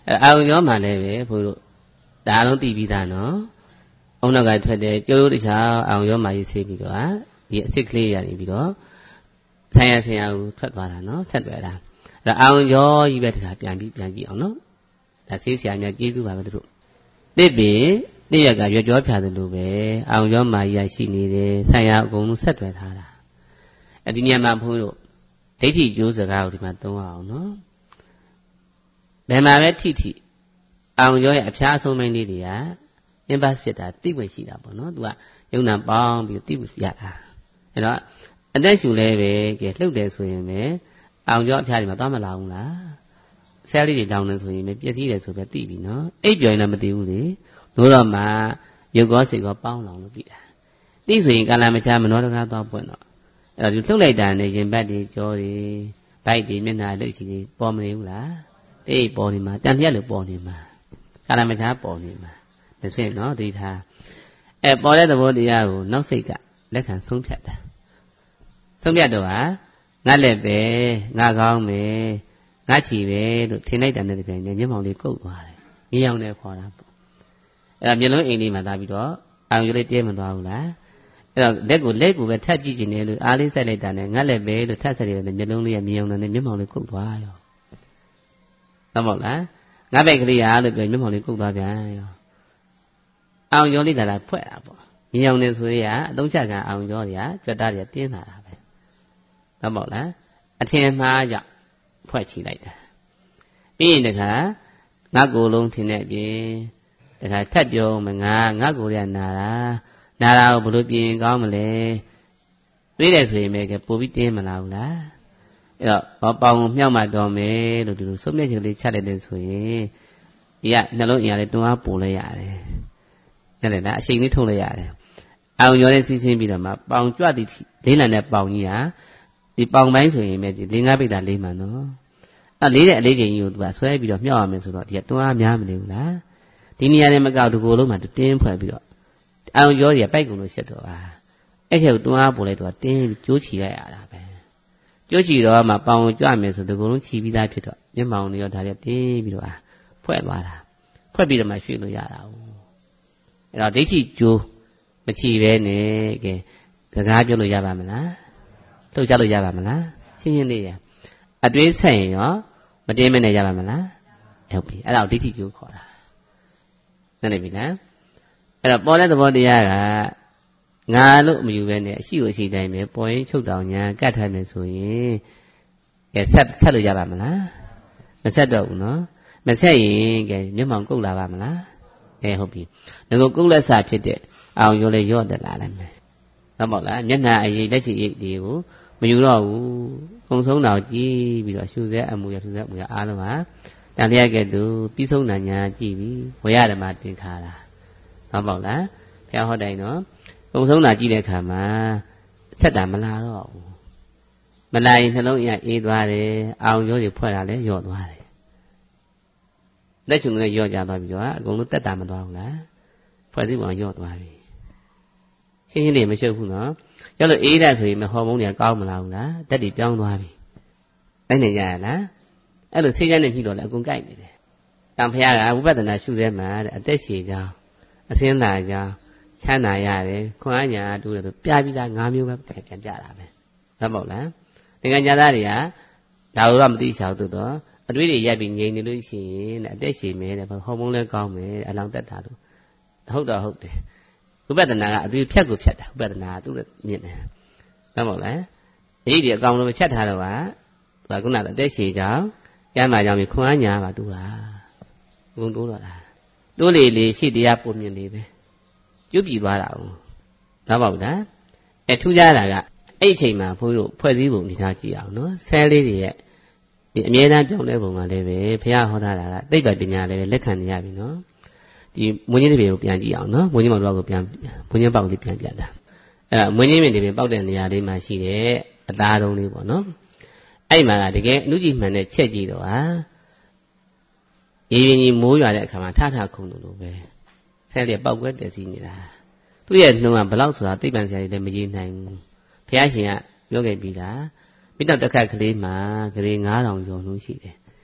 အောင်ရောမှလည်းပဲဘုလို့ဒါလုံးသိပြီးသားနော်အုံနောက်ကထွက်တယ်ကျိုးတခြားအောင်ရောမှရေးဆေးပြီးတော့ဒီအစ်စ်ကလေးရနေပြီးတော့ဆိုင်ရဆရာကိုထွက်သွားတာနော်ဆက်တွေ့တာအဲ့တော့အောင်ရောကြီးပဲတခါပြန်ပြီးပြန်ကြည့်အောင်နော်ဒါဆေးဆရာများကျေးဇူးပါပဲတို့တစ်ပင်တစ်ရက်ကရွက်ကြောဖြာသလိုပဲအောင်ရောမှကြီးရရှိနေတယ်ဆိုင်ရအကုန်လုံးဆက်တွေ့ထားတာအဲ့ဒီနေရာမှာဘုန်းတို့ဒိဋ္ဌိကျိုးစကားကိုဒီမှာသုံးအောင်နော်ဘယ်မှာပဲထိထိအောင်ရောရဲ့အဖျားအဆုံးပိုင်းလေးတွေကအင်ပတ်ဖြစ်တာတိဝင်ရှိတာပေါ့နော်သူကယုံနာပေါင်းပြီးတိဝင်ရတာအဲ့တော့အသက်ရှူလဲပဲကဲလှုပ်တယ်ဆိုရင်ပဲအောင်ရောအဖျားတွေမှာသွားမလာဘူးလားဆဲလေးတွေတောင်းနေဆိုရင်ပဲပြည့်စည်တယ်ဆိုပဲသိပြီနော်အိပ်ပျော်ရင်လည်းမသိဘူးလေလို့တော့မှရုပ်ကောစိတ်ကောပေါင်းလောင်လို့သိတာသိဆိုရင်ကာလမချာမနောတကားသွားပွင့်တော့အဲ့တော့ဒီလှုပ်လိုက်တာနဲ့ရင်ဘတ်တွေကြောတွေဗိုက်တွေမျက်နှာလက်ချီတွေပေါ်မနေဘူးလားတိတ်ပေါ်နေမှာတန်ပြက်လို့ပေါ်နေမှာကာလမချာပေါ်နေမှာဒါစင်နော်ဒီထားအဲပေါ်တဲ့သဘောတရားကိုနောက်စိတ်ကလက်ခံဆုံးဖြတ်တာဆုံးဖြတ်တော့ဟာငါလက်ပဲငါကောင်းပဲငါချီပဲလို့ထင်လိုက်တဲ့တဲ့ပြန်မျက်မှောင်လေးကုတ်သွားတယ်မြေရောင်နဲ့ခေါ်တာပေါ့အဲ့ဒါမျက်လုံးအိမ်လေးမှာသာပြီးတော့အောင်ရလေးတဲမသွားဘူးလားအဲ့တော့လက်ကိုလက်ကိုပဲထပ်ကြည့်ခြင်းနဲ့လို့အားလေးဆက်လိုက်တာနဲ့ငါလက်ပဲလို့ထပ်ဆက်ရတဲ့မျက်လုံးလေးကမြေရောင်နဲ့မျက်မှောင်လေးကုတ်သွားရောဟုတ်မဟုတ်လားငါဘက်ကလေးအားလို့ပြောမျက်မှောင်လေးကုတ်သွားပြန်ရောအောင်ရောလေးလာလာဖွဲ့တာပေါ့မြေရောင်နေဆိုရအသုံးချခံအောင်ရောတွေကကြွက်သားတွေတင်းလာတာပဲဟုတ်မဟုတ်လားအထင်မှားကြောင့်ဖွဲ့ချလိုက်တာပြီးရင်တခါငါကိုယ်လုံးထင်တဲ့အပြင်တခါထပ်ပြောမငါငါကိုယ်ရနာတာနာတာကိုဘလို့ပြင်ကောင်းမလဲတွေးတယ်ဆိုရင်ပဲပို့ပြီးတင်းမလာဘူးလားအဲ့တော့ပေါင်မြောက်မှတော်မယ်လို့ဒီလိုစုံမျက်ချင်လေးချက်လိုက်တယ်ဆိုရင်ဒီကနှလုံးအရာလေးတွန်းအားပို့လိုက်ရတယ်နဲ့လည်းအချိန်လေးထုတ်လိုက်ရတယ်အောင်ရောတဲ့စီးဆင်းပြီးတော့မှပေါင်ကြွသည်လေးလံတဲ့ပေါင်ကြီးဟာဒီပေါင်ပိုင်းဆိုရင်ပဲဒီလေးငါးပိတ်တာလေးမှန်နော်အဲ့လေးတဲ့အလေးချိန်ကြီးကိုသူကဆွဲပြီးတော့မြောက်ရမယ်ဆိုတော့ဒီကတွန်းအားများမနေဘူးလားဒီနေရာနဲ့မကောက်ဒီကိုယ်လုံးမှာတင်းဖွဲ့ပြီးတော့အောင်ရောတွေကပိုက်ကုန်လို့ရှက်တော့ပါအဲ့ထဲကိုတွန်းအားပို့လိုက်တော့တင်းပြီးကျိုးချီလိုက်ရတာပဲကျိုးချီတော့မှပေါင်ကြွမယ်ဆိုဒီကိုယ်လုံးချီပြီးသားဖြစ်တော့မျက်မှောင်တွေရောဒါတွေတင်းပြီးတော့ဖွဲ့သွားတာဖွဲ့ပြီးတော့မှရွှေ့လို့ရတာဟုတ်အဲ့တော့ဒိဋ္ဌိကျိုးမချီပဲနဲ့ကဲစကားပြောလို့ရပါမလားလှုပ်ရှားလို့ရပါမလားရှင်းရှင်းလေးရအတွေးဆက်ရင်ရောမတင်းမနဲ့ရပါမလားဟုတ်ပြီအဲ့ဒါကိုဒိဋ္ဌိကျိုးခေါ်တာနားလည်ပြီလားအဲ့တော့ပေါ်တဲ့သဘောတရားကငါလို့မယူပဲနဲ့အရှိကိုအရှိတိုင်းပဲပေါ်ရင်ချုပ်တောင်ညာကတ်ထားမယ်ဆိုရင်ကဲဆက်ဆက်လို့ရပါမလားမဆက်တော့ဘူးနော်မဆက်ရင်ကဲမျက်မှောင်ကုတ်လာပါမလားအဲဟုတ်ပြီငါကကုတ်လက်စာဖြစ်တဲ့အောင်ရောလေရော့တက်လာလိုက်မယ်ဟုတ်ပါလားမျက်နှာအရေးလက်ချီရိပ်တွေကိုမယူတော့ဘူးကုံဆုံးတော်ကြည့်ပြီးတော့ရှုစဲအမှုရရှုစဲအမှုရအားလုံးဟာတန်လျက်ကဲ့သို့ပြီးဆုံးတာညာကြည့်ပြီးဝရဓမ္မသင်္ခါရဟုတ်ပါလားဘုရားဟောတိုင်းတော့ကုံဆုံးတာကြည့်တဲ့အခါမှာဆက်တာမလာတော့ဘူးမလာရင်နှလုံးအင်းအေးသွားတယ်အောင်ရောတွေဖွဲ့တာလည်းရော့သွားတယ်လက်ချုံလည်းရော့ကြသွားပြီးတော့အကုန်လုံးတက်တာမသွားဘူးလားဖွဲ့စည်းပုံရော့သွားပြီရှင်းရှင်းလေးမရှုပ်ဘူးနော်ရောလို့အေးတဲ့ဆိုရင်ဟော်မုန်းတွေကကောင်းမလားဘူးလားတက်တွေပြောင်းသွားပြီနိုင်နေကြရလားအဲ့လိုဆေးချမ်းနဲ့ညှိတော့လည်းအကုန်ကြိုက်နေတယ်တန်ဖရာကဝိပဿနာရှုသေးမှာတဲ့အသက်ရှည်ကြောင်းအစင်းလာကြောင်းချမ်းသာရတယ်ခွန်အားညာတူတယ်ဆိုပြပြီးသား၅မျိုးပဲပြန်ပြတာပဲဟုတ်ပေါ့လားဒီကညာသားတွေကဒါတော့မသိချောက်သို့တော့အတွေးတွေရိုက်ပြီးငြိမ်နေလို့ရှိရင်အသက်ရှည်မယ်တဲ့ဟော်မုန်းလည်းကောင်းမယ်အလောင်းတက်တာလို့ဟုတ်တော့ဟုတ်တယ်ဝိပဿနာကအပြီးဖြတ်ကိုဖြတ်တာဝိပဿနာကသူ့နဲ့မြင့်တယ်ဟုတ်မို့လားအဲ့ဒီအကောင်လုံးဖြတ်ထားတော့ကဘာခုနကအသက်ရှည်ကြောင်းကျမ်းမာကြောင်းပြီးခွန်အားညာပါတူတာအကုန်တိုးတော့တာတိုးလေလေရှိတရားပုံမြင်လေပဲကျွတ်ပြည်သွားတာဟုတ်ဟုတ်ပါဘူးလားအဲထူးခြားတာကအဲ့အချိန်မှာဘုန်းကြီးတို့ဖွဲ့စည်းပုံဒီထားကြည့်အောင်နော်ဆဲလေးတွေရဲ့ဒီအမြဲတမ်းပြောင်းလဲပုံမှာလည်းပဲဘုရားဟောထားတာကသိပ္ပံပညာလည်းပဲလက်ခံနေရပြီနော်ဒီမွေးင်းတွေကိုပြန်ကြည့်အောင်နော်မွေးင်းမောင်တို့ကိုပြန်မွေးင်းပေါက်လေးပြန်ပြတာအဲ့ဒါမွေးင်းမြင်တွေပေါက်တဲ့နေရာလေးမှာရှိတဲ့အသားတုံးလေးပေါ့နော်အဲ့မှာတကယ်အနုကြည့်မှန်တဲ့ချက်ကြည့်တော့ဟာရေရင်ကြီးမိုးရွာတဲ့အခါမှာထထခုံလို့ပဲဆဲလေးပေါက်ကွဲပြည့်စည်နေတာသူ့ရဲ့နှုံကဘလောက်ဆိုတာသိပ္ပံဆရာကြီးလည်းမရေးနိုင်ဘူးဘုရားရှင်ကပြောခဲ့ပြီးတာမိတော့တစ်ခါကလေးမှာကလေးငါးထောင်ကျော်လို့ရှိတယ်င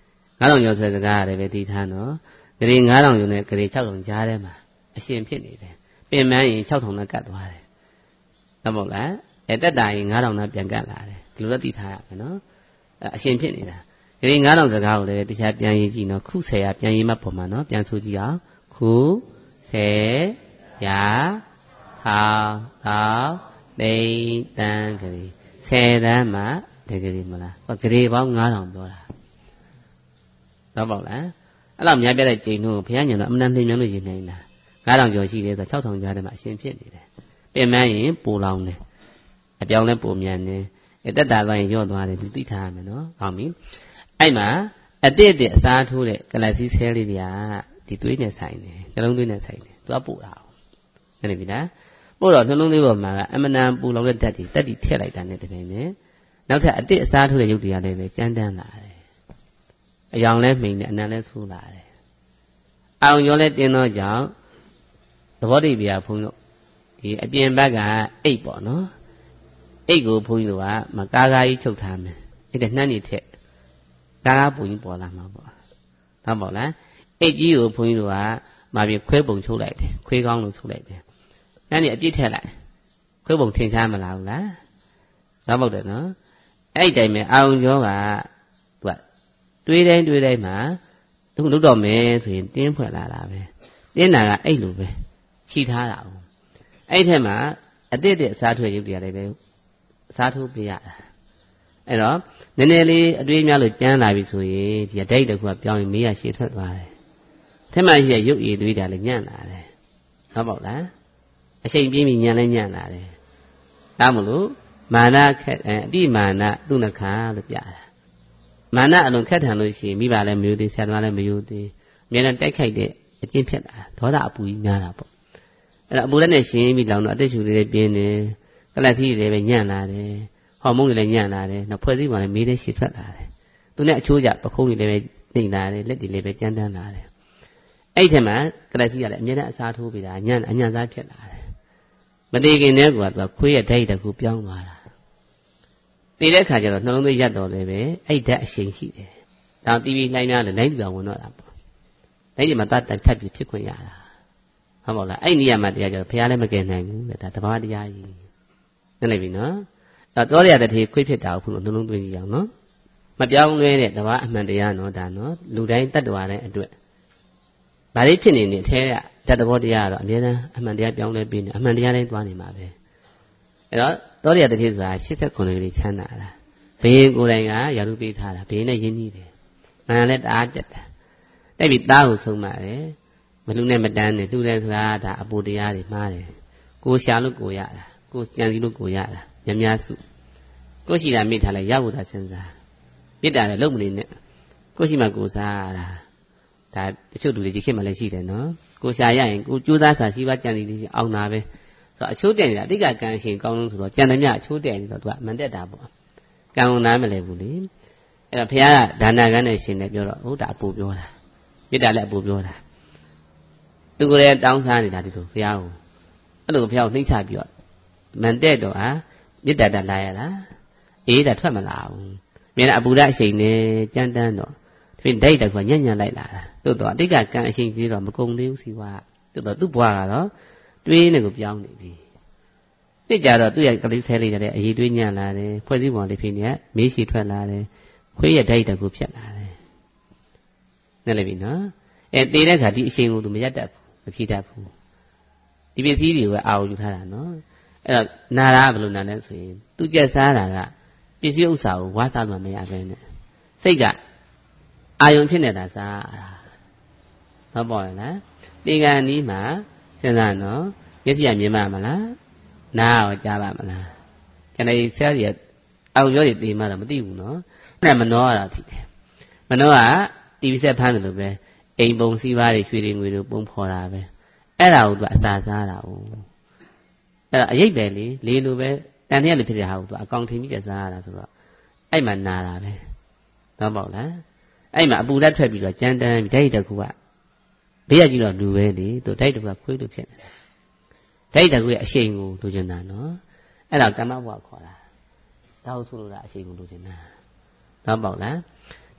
ငါးထောင်ကျော်ဆိုတဲ့စကားရတယ်ပဲသိထားနော်ဂရေငါးထောင်ကျော်နဲ့ဂရေ၆ထောင်ကြားထဲမှာအရှင်ဖြစ်နေတယ်ပင်မန်းရင်၆ထောင်နဲ့ကတ်သွားတယ်ဟုတ်မဟုတ်လားအဲတက်တာရင်ငါးထောင်နဲ့ပြန်ကတ်လာတယ်ဒီလိုတော့သိထားရမယ်နော်အရှင်ဖြစ်နေတာဂရေငါးထောင်စကားကိုလည်းတရားပြန်ရေးကြည့်နော်ခုဆယ်ရပြန်ရေးမှပုံမှာနော်ပြန်ဆိုကြည့်အောင်ခုဆယ်ရထောင်ထောင်သိန်းတန်းဂရေဆယ်တန်းမှာဒီဂရေမလားဂရေပေါင်းငါးထောင်ပြောတာတော့ပေါ့လားအဲ့လောက်များပြတဲ့ကျိန်တို့ဘုရားညံတော့အမှန်တန်မြန်လို့ရင်နိုင်တာငါးထောင်ကျော်ရှိတယ်ဆိုတော့၆ထောင်ကြားထဲမှာအရှင်ဖြစ်နေတယ်ပြင်မန်းရင်ပိုလောင်တယ်အပြောင်းလဲပိုမြန်တယ်အတက်တာသွားရင်ညော့သွားတယ်ဒီသိထားရမယ်နော်ဟောပြီအဲ့မှာအတိတ်အစားထိုးတဲ့ကလပ်စီဆဲလေးတွေကဒီသွေးနဲ့ဆိုင်တယ်နှလုံးသွေးနဲ့ဆိုင်တယ်သူကပို့တာဟုတ်တယ်ပြီလားပို့တော့နှလုံးသွေးပေါ်မှာကအမှန်တန်ပူလောင်တဲ့ဓာတ်တွေတက်တီထည့်လိုက်တာနဲ့တကယ်နဲ့နောက်ထပ်အတိတ်အစားထိုးတဲ့ရုပ်တွေကလည်းပဲကြမ်းတမ်းလာတယ်အယောင်လဲမှိန်တယ်အနံလဲဆိုးလာတယ်အောင်ရောလဲတင်းတော့ကြောင့်သဘောတည်းပြဘုန်းကြီးတို့ဒီအပြင်ဘက်ကအိတ်ပေါ့နော်အိတ်ကိုဘုန်းကြီးတို့ကမကားကားကြီးချုပ်ထားမယ်အဲ့ဒါနှမ်းနေထက်ကားကားပုံကြီးပေါ်လာမှာပေါ့ဟုတ်ပါလားအိတ်ကြီးကိုဘုန်းကြီးတို့ကမာပြီးခွဲပုံချုပ်လိုက်တယ်ခွေးကောင်းလို့ချုပ်လိုက်တယ်နှမ်းနေအပြစ်ထက်လိုက်ခွဲပုံထင်ရှားမလားဘူးလားတော့မဟုတ်တယ်နော်အဲ့ဒီတိုင်းပဲအောင်ရောကသူကတွေးတိုင်းတွေးတိုင်းမှာသူလုတော့မယ်ဆိုရင်တင်းဖွဲ့လာတာပဲတင်းတာကအဲ့လိုပဲခြိထားတာအောင်အဲ့ထက်မှာအတိတ်တဲ့အစားထိုးရုပ်တရားတွေပဲအစားထိုးပြရတာအဲ့တော့နည်းနည်းလေးအတွေးများလို့ကြမ်းလာပြီဆိုရင်ဒီဒိတ်တကူကပြောင်းရင်မေးရရှည်ထွက်သွားတယ်ထက်မှရှိတဲ့ရုပ်ရည်တွေးတာလည်းညံ့လာတယ်ဟုတ်ပေါ့လားအချိန်ပြင်းပြီးညံ့လဲညံ့လာတယ်ဒါမလို့မာနခက်အတိမာနသူနခါလို့ပြတာမာနအလုံးခက်ထန်လို့ရှိရင်မိဘလည်းမယုသေးဆရာသမားလည်းမယုသေးအများနဲ့တိုက်ခိုက်တဲ့အကျင့်ဖြစ်လာဒေါသအပူကြီးများတာပေါ့အဲ့တော့အပူလည်းနဲ့ရှင်းပြီးလောင်တော့အသက်ရှူလေးလည်းပြင်းတယ်ကလပ်သီးတွေလည်းညံ့လာတယ်ဟော်မုန်းတွေလည်းညံ့လာတယ်နောက်ဖွဲ့စည်းပုံလည်းမေးတဲ့ရှည်ထွက်လာတယ်သူနဲ့အချိုးကြပခုံးတွေလည်းပဲနှိမ့်လာတယ်လက်တွေလည်းပဲကြမ်းတမ်းလာတယ်အဲ့ဒီထဲမှာကလပ်သီးကလည်းအများနဲ့အစားထိုးပြီးတာညံ့အညံ့စားဖြစ်လာတယ်မသေးခင်တည်းကသူကခွေးရဲ့ဓာတ်တကူပြောင်းသွားတာတည်တဲ့ခါကျတော့နှလုံးသွေးရက်တော်လည်းပဲအဲ့ဓာတ်အရှိန်ရှိတယ်။ဒါတီဗီလှိုင်းများလည်းလိုင်းတူအောင်ဝင်တော့တာပေါ့။လိုင်းဒီမှာတတ်ထပ်ပြီးဖြစ်ခွင့်ရတာ။ဟုတ်ပါလား။အဲ့နေရာမှာတရားကျတော့ဘုရားလည်းမကယ်နိုင်ဘူးလေဒါတဘာဝတရားကြီး။သိလိုက်ပြီနော်။တော့တော်ရတဲ့တည်းခွေးဖြစ်တာကိုဘုလို့နှလုံးသွေးကြည့်အောင်နော်။မပြောင်းလဲတဲ့တဘာအမှန်တရားနော်ဒါနော်လူတိုင်းတတ်တော်တဲ့အတွက်ဘာလေးဖြစ်နေနေအထဲကဓာတ်သဘောတရားကတော့အမြဲတမ်းအမှန်တရားပြောင်းလဲပြီးနေအမှန်တရားတိုင်းသွားနေမှာပဲ။အဲ့တော့တော်ရတဲ့တည်းဆိုတာ၈၇ကလေးချမ်းသာတာဘယင်ကိုယ်တိုင်ကရာထူးပေးထားတာဘယင်နဲ့ရင်းနှီးတယ်။မှန်လည်းတအားတက်တာ။တိုက်ပြီးသားကိုဆုံးမတယ်။မလူနဲ့မတန်းနဲ့တူတယ်ဆိုတာဒါအပူတရားတွေမှားတယ်။ကိုရှာလို့ကိုရတာ။ကိုကြံစီလို့ကိုရတာ။များများစု။ကိုရှိတာမိထားလိုက်ရဖို့သာစဉ်းစား။ပြစ်တာလည်းလုံးမနေနဲ့။ကိုရှိမှကိုစားတာ။ဒါတချို့လူတွေဒီခေတ်မှာလည်းရှိတယ်နော်။ကိုရှာရရင်ကိုကြိုးစားစားရှိပါကြံစီစီအောင်တာပဲ။ဆိုတော့အချိုးတဲ့နေတာအတိတ်ကကံရှင်ကောင်းလို့ဆိုတော့ကြံတယ်မြအချိုးတဲ့နေတော့သူကအမှန်တက်တာပေါ့။ကံနားမလဲဘူးလေအဲ့တော့ဘုရားကဒါနကန်းနဲ့ရှင်တယ်ပြောတော့ဟုတ်တာအပူပြောတာမေတ္တာလည်းအပူပြောတာသူကလည်းတောင်းစားနေတာဒီလိုဘုရားကိုအဲ့လိုဘုရားကိုနှိမ့်ချပြီးတော့မန်တဲ့တော့ဟာမေတ္တာတလာရလားအေးဒါထွက်မလာဘူးမြင်တဲ့အပူဓာတ်အရှိန်နဲ့ကြမ်းတမ်းတော့ဒီဒိတ်တကွာညံ့ညံ့လိုက်လာတာသို့တော့အတိတ်ကကံအရှိန်ကြီးတော့မကုန်သေးဘူးစီဝါသို့တော့သူ့ဘွားကတော့တွေးနေကိုပြောင်းနေပြီတိကြတော့သူ့ရဲ့ကလေးဆဲလေးတဲ့အရေးတွေးညံ့လာတယ်ဖွဲ့စည်းပုံလေးဖြစ်နေမေးရှိထွက်လာတယ်ခွေးရဲ့ဓာတ်တကူဖြစ်လာတယ်နဲ့လည်းပြီနော်အဲတည်တဲ့ခါဒီအရှင်ကိုသူမရက်တတ်ဘူးမဖြေတတ်ဘူးဒီပစ္စည်းတွေကိုအာရုံယူထားတာနော်အဲ့တော့နာတာဘယ်လိုနာလဲဆိုရင်သူကြက်စားတာကပစ္စည်းဥစ္စာကိုဝါစားမှမရဘဲနဲ့စိတ်ကအာယုံဖြစ်နေတာစားတာဟုတ်ပါရဲ့လားဒီကံဒီမှာစဉ်းစားနော်မျက်စိကမြင်မှမလားနားရောကြားပါမလားကျွန်တော်ဆရာကြီးအောင်ရောတွေတေးမှတော့မသိဘူးနော်အဲ့ဒါမနှောရတာသိတယ်မနှောကတီဗီဆက်ဖမ်းတယ်လို့ပဲအိမ်ပုံစည်းပါးတွေရွှေတွေငွေတွေပုံဖော်တာပဲအဲ့ဒါကိုသူအစာစားတာ哦အဲ့ဒါအရိပ်ပဲလေလေလိုပဲတန်တရားလေးဖြစ်တဲ့ဟာကိုသူအကောင်ထင်ပြီးကြစားရတာဆိုတော့အဲ့မှာနာတာပဲတော့ပေါ့လားအဲ့မှာအပူဓာတ်ထွက်ပြီးတော့ကြမ်းတမ်းပြီးဓာတ်တကူကဘေးကကြည့်တော့လူပဲလေသူဓာတ်တကူကခွေးလိုဖြစ်နေတာဓာတ်တကူရဲ့အရှိန်ကိုလိုချင်တာနော်အဲ့ဒါကမ္မဘဝခေါ်တာဒါဟုတ်ဆိုလို့လားအရှိန်ကိုလိုချင်တာတော့ပေါ့လားဒီ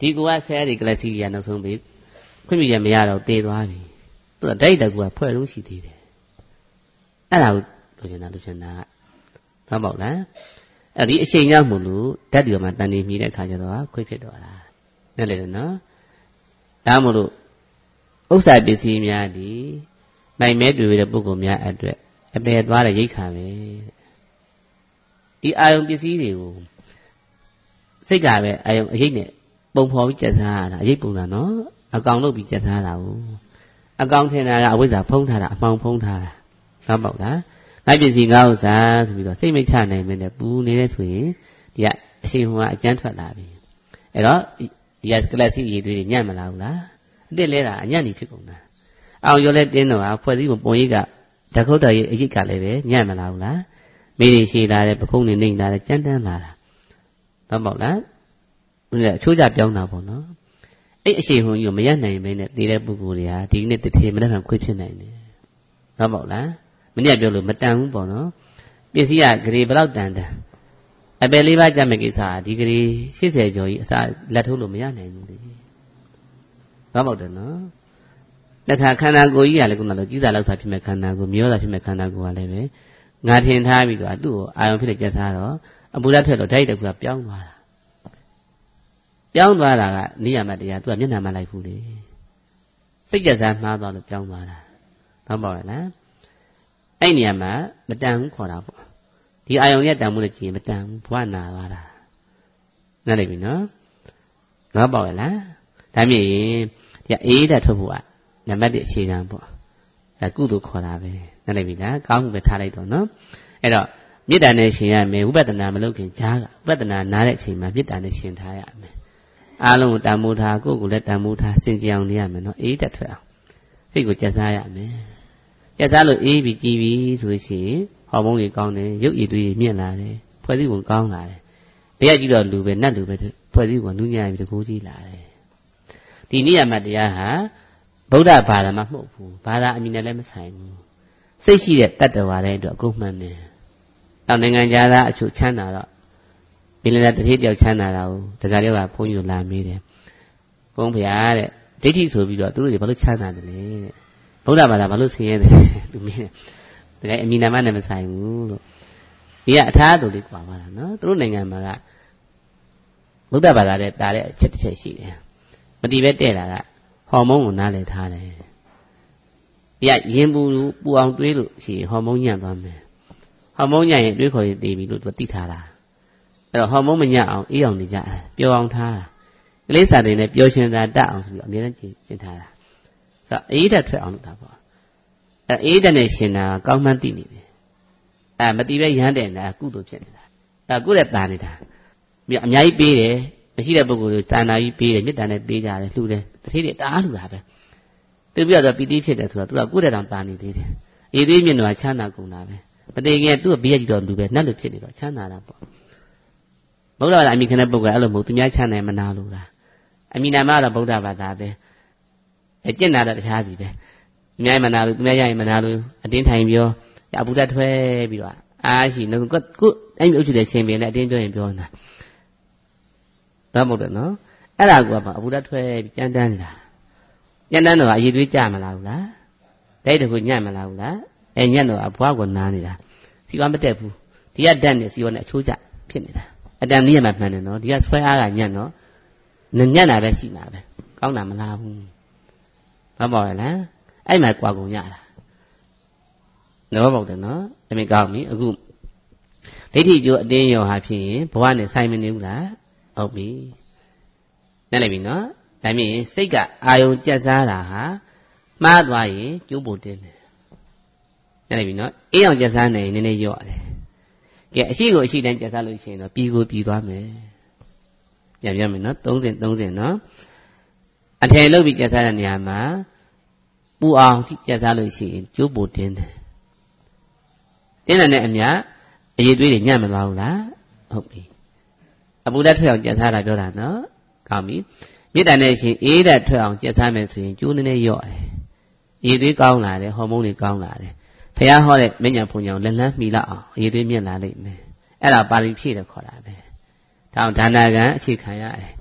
ဒီကူကဆဲဒီကလစီရနောက်ဆုံးပြီခွင့်ပြုရမရတော့တေးသွားပြီသူကဒိတ်တကူကဖွဲ့လို့ရှိသေးတယ်အဲ့ဒါကိုလိုချင်တာလိုချင်တာဟုတ်ပေါ့လားအဲ့ဒီအချိန်ရောက်မို့လို့ဓာတ်တွေမှာတန်နေမိတဲ့ခါကျတော့ခွင့်ဖြစ်တော့တာနဲ့လေနော်ဒါမို့လို့ဥစ္စာပစ္စည်းများဒီမိုင်မဲတွေ့တဲ့ပုဂ္ဂိုလ်များအတွက်အပယ်သွားတဲ့ရိတ်ခါပဲဒီအာယုံပစ္စည်းတွေကိုစိတ်ကပဲအာယုံအရိတ်နဲ့ပုံဖော်ပြီးကျက်စားရတာအရိတ်ပုံစံနော်အကောင်လုပ်ပြီးကျက်စားတာကိုအကောင်ထင်တာကအဝိဇ္ဇာဖုံးထားတာအမှောင်ဖုံးထားတာဟုတ်ပေါ့လားငါပစ္စည်းငါဥစ္စာဆိုပြီးတော့စိတ်မိတ်ချနိုင်မင်းနဲ့ပူနေတဲ့ဆိုရင်ဒီကအရှိန်ဟိုကအကျန်းထွက်လာပြီအဲ့တော့ဒီကကလစီရည်တွေညံ့မလာဘူးလားအစ်စ်လဲတာအညံ့နေဖြစ်ကုန်တာအောင်ရောလဲတင်းတော့ဖွဲ့စည်းပုံပုံရိပ်ကဓခုတ်တော်ရဲ့အရိပ်ကလည်းပဲညံ့မလာဘူးလားမိတွေရှိလာတယ်ပခုံးနေနေလာတယ်ကြမ်းတမ်းလာတာဟုတ်ပေါ့လားဘုရားအချိုးကြပြောင်းတာပေါ့နော်အဲ့အရှိန်ဟွန်ကြီးကိုမရနိုင်မင်းနဲ့တည်တဲ့ပုဂ္ဂိုလ်တွေဟာဒီနေ့တထေမနေ့ကခွေးဖြစ်နိုင်တယ်ဟုတ်ပေါ့လားမနေ့ကပြောလို့မတန်ဘူးပေါ့နော်ပစ္စည်းကဂရေဘလောက်တန်တန်အပယ်လေးပါးကြမဲ့ကိစ္စဒီဂရေရှစ်ဆယ်ကျော်ကြီးအစားလက်ထိုးလို့မရနိုင်ဘူးလေဟုတ်ပေါ့တယ်နော်တခါခန္ဓာကိုယ်ကြီးကလည်းခုနကကြီးစားလောက်သာဖြစ်မဲ့ခန္ဓာကိုယ်မျောသာဖြစ်မဲ့ခန္ဓာကိုယ်ကလည်းပဲငါထင်ထားပြီးတော့သူ့ကိုအာယုံဖြစ်တဲ့ကြက်စားတော့အပူဓာတ်ထွက်တော့ဓာတ်တကူကပြောင်းသွားတာပြောင်းသွားတာကနေရမတရားသူကမျက်နှာမလိုက်ဘူးလေစိတ်ကြက်စားမှားသွားလို့ပြောင်းသွားတာဟုတ်ပါရဲ့လားအဲ့နေရာမှာမတန်ဘူးခေါ်တာပေါ့ဒီအာယုံရဲ့တန်မှုနဲ့ကြည့်ရင်မတန်ဘူးဘဝနာသွားတာနားလည်ပြီနော်ဟုတ်ပါရဲ့လားဒါမြင်ရင်ဒီအေးဓာတ်ထွက်ဖို့ကနံပါတ်တစ်အခြေခံပေါ့ဒါကုသိုလ်ခေါ်တာပဲနားလည်ပြီလားကောင်းမှုပဲထားလိုက်တော့နော်အဲ့တော့မေတ္တာနဲ့ရှင်ရမယ်ဝိပဿနာမလုပ်ခင်ကြားကဝိပဿနာနားတဲ့အချိန်မှာမေတ္တာနဲ့ရှင်ထားရမယ်အားလုံးကိုတန်မိုးထားကိုယ့်ကိုလည်းတန်မိုးထားစင်ကြအောင်နေရမယ်နော်အေးတက်ထွက်အောင်စိတ်ကိုကြက်စားရမယ်ကြက်စားလို့အေးပြီးကြည်ပြီးဆိုလို့ရှိရင်ဟော်မုန်းတွေကောင်းတယ်ရုပ်ရည်တွေမြင့်လာတယ်ဖွဲ့စည်းပုံကောင်းလာတယ်တရားကြည့်တော့လူပဲနတ်လူပဲဖွဲ့စည်းပုံနူးညံ့ပြီးတကူကြီးလာတယ်ဒီနိယမတရားဟာဗုဒ္ဓဘာသာမှာမဟုတ်ဘူးဘာသာအမည်နဲ့လည်းမဆိုင်ဘူးစိတ်ရှိတဲ့တတ္တဝါတဲ့အတွက်အကုန်မှန်တယ်နောက်နိုင်ငံသားအချို့ချမ်းသာတော့ဘီလန်တတိတယောက်ချမ်းသာတာကိုတခါတည်းကဘုန်းကြီးတို့လာမေးတယ်ဘုန်းဘုရားတဲ့ဒိဋ္ဌိဆိုပြီးတော့သူတို့တွေဘာလို့ချမ်းသာတယ်လဲတဲ့ဗုဒ္ဓဘာသာဘာလို့ဆင်းရဲတယ်သူမေးတယ်တကယ်အမည်နာမနဲ့မဆိုင်ဘူးလို့ဒီကအထာအတူလေးကွာပါလားနော်သူတို့နိုင်ငံမှာကဗုဒ္ဓဘာသာတဲ့တာတဲ့အချက်တစ်ချက်ရှိတယ်မတိပဲတဲ့တာကဟော်မုန်းကိုနားလည်ထားတယ်ဒီကရင်ပူပူအောင်တွေးလို့ရှိရင်ဟော်မုန်းညံ့သွားမယ်ဟော်မုန်းညံ့ရင်တွေးခေါ်ရင်တည်ပြီလို့သူသိထားတာအဲ့တော့ဟော်မုန်းမညံ့အောင်အေးအောင်နေကြတယ်ပျော်အောင်ထားတာကလေးစာတွေနဲ့ပျော်ရွှင်တာတတ်အောင်ဆိုပြီးအမြဲတမ်းကျင့်ထားတာဆိုတော့အေးတက်ထွက်အောင်လုပ်တာပေါ့အဲ့အေးတက်နဲ့ရှင်တာကောင်းမှန်းသိနေတယ်အဲ့မတိပဲရမ်းတယ်နာကုသိုလ်ဖြစ်နေတာအဲ့ကုတဲ့တာနေတာပြီးအများကြီးပေးတယ်မရှိတဲ့ပုဂ္ဂိုလ်တွေစာနာကြီးပေးတယ်မေတ္တာနဲ့ပေးကြတယ်လှူတယ်တတိတွေတအားလှူတာပဲသူပြီးတော့ပီတိဖြစ်တယ်ဆိုတော့သူကကုတဲ့တောင်တာနေသေးတယ်အေးသေးမြင့်တော့ချမ်းသာကုန်တာပဲမတည်ခင်သူ့ဘေးရကြည့်တော့လူပဲနတ်လူဖြစ်နေတော့ချမ်းသာတာပေါ့ဗုဒ္ဓဘာသာအမိခနဲ့ပုဂ္ဂိုလ်အဲ့လိုမဟုတ်သူများချမ်းနိုင်မနာလို့လားအမိနာမကတော့ဗုဒ္ဓဘာသာပဲအကျင့်နာတော့တခြားစီပဲအများကြီးမနာလို့သူများရရင်မနာလို့အတင်းထိုင်ပြောအပူဓာတ်ထွဲပြီးတော့အားရှိနေကိုကိုအဲ့ဒီအုပ်ချုပ်တဲ့ရှင်ပင်နဲ့အတင်းပြောရင်ပြောနေတာဒါမဟုတ်တယ်နော်အဲ့ဒါကအပူဓာတ်ထွဲပြီးကြမ်းတမ်းနေတာကြမ်းတမ်းတော့အရည်သွေးကြမလားဘူးလားဒိတ်တခုညံ့မလားဘူးလားအဲညံ့တော့အဘွားကနားနေတာစီဝါမတက်ဘူးဒီကဓာတ်နဲ့စီဝါနဲ့အချိုးကျဖြစ်နေတာအတန်ကြီးရမှမှန်တယ်နော်ဒီကဆွဲအားကညံ့တော့ညံ့တာပဲရှိမှာပဲကောင်းတာမလားဘူးဘာပေါ့လဲအဲ့မှာကြွာကုန်ရတာတော့ပေါ့တယ်နော်အမေကောင်းပြီအခုဒိဋ္ဌိကျိုးအတင်းရောဟာဖြစ်ရင်ဘဝနဲ့ဆိုင်မနေဘူးလားဟုတ်ပြီနားလည်ပြီနော်ဒါမြင်စိတ်ကအာယုံကြက်စားတာဟာမှားသွားရင်ကျိုးပိုတင်းတယ်နားလည်ပြီနော်အေးအောင်ကြက်စားနေနည်းနည်းရော့တယ်ကဲအရှိကိုအရှိတိုင်းကြက်စားလို့ရှိရင်တော့ပြီးကိုပြီးသွားမယ်ပြန်ပြန်မယ်နော်သုံးစင်သုံးစင်နော်အထည်လုပ်ပြီးကြက်စားတဲ့နေရာမှာပူအောင်ကြက်စားလို့ရှိရင်ကျိုးပိုတင်းတယ်တင်းတယ်နဲ့အမြအရေးသွေးတွေညံ့မသွားဘူးလားဟုတ်ပြီအပူဓာတ်ထွက်အောင်ကြက်စားတာပြောတာနော်ကောင်းပြီမေတ္တာနဲ့ရှင်အေးဓာတ်ထွက်အောင်ကြက်စားမယ်ဆိုရင်ကျိုးနည်းနည်းရော့တယ်အရေးသွေးကောင်းလာတယ်ဟော်မုန်းတွေကောင်းလာတယ်ဖះဟောတဲ့မဉ္ဇဉ်ဖုန်ကြောင့်လက်လန်းမိလောက်အောင်အရေးသွေးမြင့်လာလိမ့်မယ်အဲ့ဒါပါဠိဖြည့်တယ်ခေါ်တာပဲဒါအောင်ဒါနာကံအခြေခံရတယ်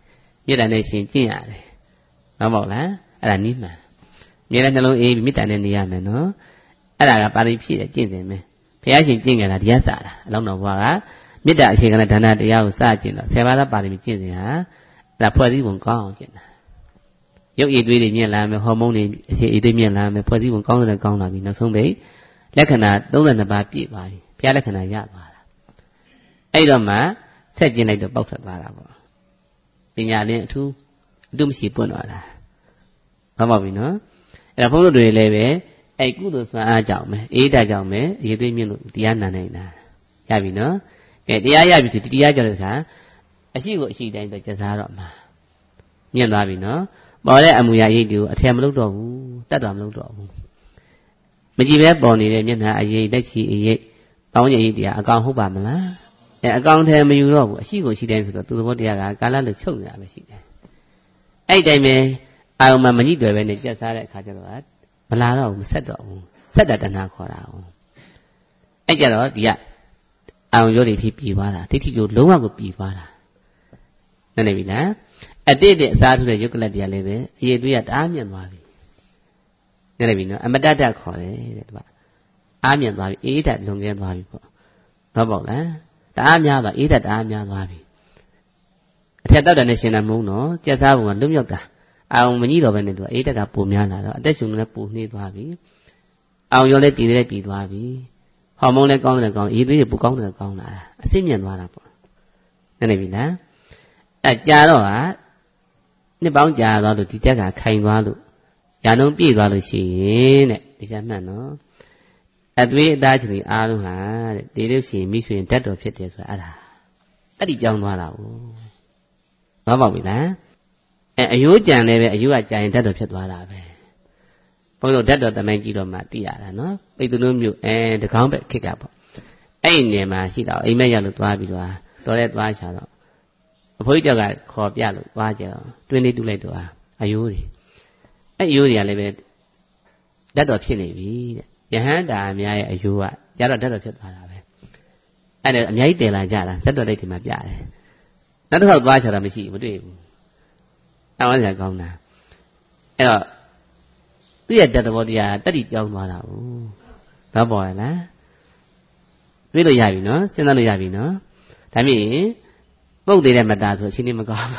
မေတ္တာနဲ့ရှင်ကျင့်ရတယ်ဟုတ်မဟုတ်လားအဲ့ဒါနိမှန်မြဲတဲ့နှလုံးအေးပြီးမေတ္တာနဲ့နေရမယ်နော်အဲ့ဒါကပါဠိဖြည့်တဲ့ကျင့်တယ်မယ်ဘုရားရှင်ကျင့်ကြတာတရားစာတာအလောင်းတော်ဘုရားကမေတ္တာအခြေခံတဲ့ဒါနတရားကိုစကျင့်တော့ဆယ်ပါးသောပါဠိကျင့်စဉ်ဟာအဲ့ဒါဖွဲ့စည်းပုံကောင်းအောင်ကျင့်တာရုပ်ရည်သွေးတွေမြင့်လာမယ်ဟော်မုန်းတွေအခြေအသွေးမြင့်လာမယ်ဖွဲ့စည်းပုံကောင်းတဲ့ကောင်းလာပြီနောက်ဆုံးပိတ်လက္ခဏာသုံးဆယ်နှစ်ပါးပြည့်သွားပြီဘုရားလက္ခဏာရသွားတာအဲ့တော့မှဆက်ကျင့်လိုက်တော့ပေါက်ထွက်သွားတာပေါ့ပညာလင်းအထူးအတုမရှိပွင့်သွားတာဟုတ်ပါပြီနော်အဲ့တော့ဘုန်းတော်တွေလည်းပဲအဲ့ကုသိုလ်ဆွမ်းအားကြောင့်ပဲအေးတကြောင့်ပဲအရေးသွေးမြင့်လို့တရားနာနိုင်တာရပြီနော်ကဲတရားရပြီဆိုဒီတရားကြောင့်တဲ့အခါအရှိကိုအရှိတိုင်းတော့ကျစားတော့မှာမြင့်သွားပြီနော်ပေါ်တဲ့အမူအရာရိပ်တွေကိုအထက်မလုပ်တော့ဘူးတတ်တော်မလုပ်တော့ဘူးမကြည့်ပဲပေါ်နေတဲ့မျက်နှာအရိပ်လက်ချီအရိပ်ပေါင်းရရိပ်တရားအကောင်ဟုတ်ပါမလားအဲအကောင်ထဲမယူတော့ဘူးအရှိကိုရှိတိုင်းဆိုတော့သူသဘောတရားကကာလလို့ချုပ်နေတာပဲရှိတယ်အဲ့ဒီတိုင်းပဲအာယုံမှာမညှိတွယ်ပဲနဲ့ကျက်စားတဲ့အခါကျတော့မလာတော့ဘူးမဆက်တော့ဘူးဆက်တာတဏှာခေါ်တာဟုတ်အဲ့ကြတော့ဒီကအာယုံရောတွေဖြစ်ပြီးသွားတာဒိဋ္ဌိကိုလုံးဝကိုပြီးသွားတာနားလည်ပြီလားအတိတ်တဲ့အစားထိုးတဲ့ယုတ်ကလတ်တရားလည်းပဲအရေးတွေးရတအားမြင့်သွားပြီနားလည်ပြီနော်အမတ္တတခေါ်တယ်တဲ့ဒီကအားမြင့်သွားပြီအေးဓာတ်လွန်ကဲသွားပြီပေါ့ဟုတ်ပေါ့လားတအားများသွားအေးဓာတ်တအားများသွားပြီအထက်တောက်တယ်နဲ့ရှင်တာမဟုတ်နော်ကျက်စားပုံကလွတ်မြောက်တာအောင်မကြီးတော့ပဲနဲ့သူအေးဓာတ်ကပိုများလာတော့အသက်ရှူလည်းပိုနှေးသွားပြီအောင်ရောလည်းပြည်လည်းပြည်သွားပြီဟော်မုန်းလည်းကောင်းတယ်ကောင်းအေးသွေးတွေပိုကောင်းတယ်ကောင်းလာတာအစိမ့်မြင့်သွားတာပေါ့နားလည်ပြီလားအဲကြာတော့ဟာနှစ်ပေါင်းကြာသွားလို့ဒီတက်ကခိုင်သွားလို့ညာလုံးပြည့်သွားလို့ရှိရင်တဲ့ဒီချက်မှတ်နော်အသွေးအသားချင်းအားလုံးဟာတဲ့ဒီလိုရှိရင်မိဆွေဓာတ်တော်ဖြစ်တယ်ဆိုတာအဲ့ဒါအဲ့ဒီပြောင်းသွားတာ哦ဘာပေါ့ပြီလားအဲအယိုးကြံလည်းပဲအယိုးကကြံရင်ဓာတ်တော်ဖြစ်သွားတာပဲဘုန်းတော်ဓာတ်တော်တမိုင်းကြည့်တော့မှသိရတာနော်ပိတ်သူတို့မျိုးအဲတကောင်းပဲခစ်ကပေါ့အဲ့ဒီနေမှာရှိတော့အိမ်မက်ရလို့သွားပြီးတော့တော်လဲသွားချတော့အဖိုးကြီးကခေါ်ပြလို့သွားကြတော့တွင်းလေးတူးလိုက်တော့အယိုးတွေအဲ့အယိုးတွေကလည်းပဲဓာတ်တော်ဖြစ်နေပြီတဲ့ယဟန်တာအများရဲ့အယိုးကကြတော့ဓာတ်တော်ဖြစ်သွားတာပဲအဲ့ဒါအများကြီးတည်လာကြတာဇက်တော်လိုက်ဒီမှာပြတယ်နောက်တစ်ခေါက်သွားချတော့မရှိဘူးမတွေ့ဘူးအမှန်တရားကောင်းတာအဲ့တော့သူ့ရဲ့တတ်တော်တရားတတိပြောင်းသွားတာ哦သဘောပေါက်လားတွေးလို့ရပြီနော်စဉ်းစားလို့ရပြီနော်ဒါမြင်ပုတ်သေးတဲ့မတာဆိုအချင်းနေမကောင်း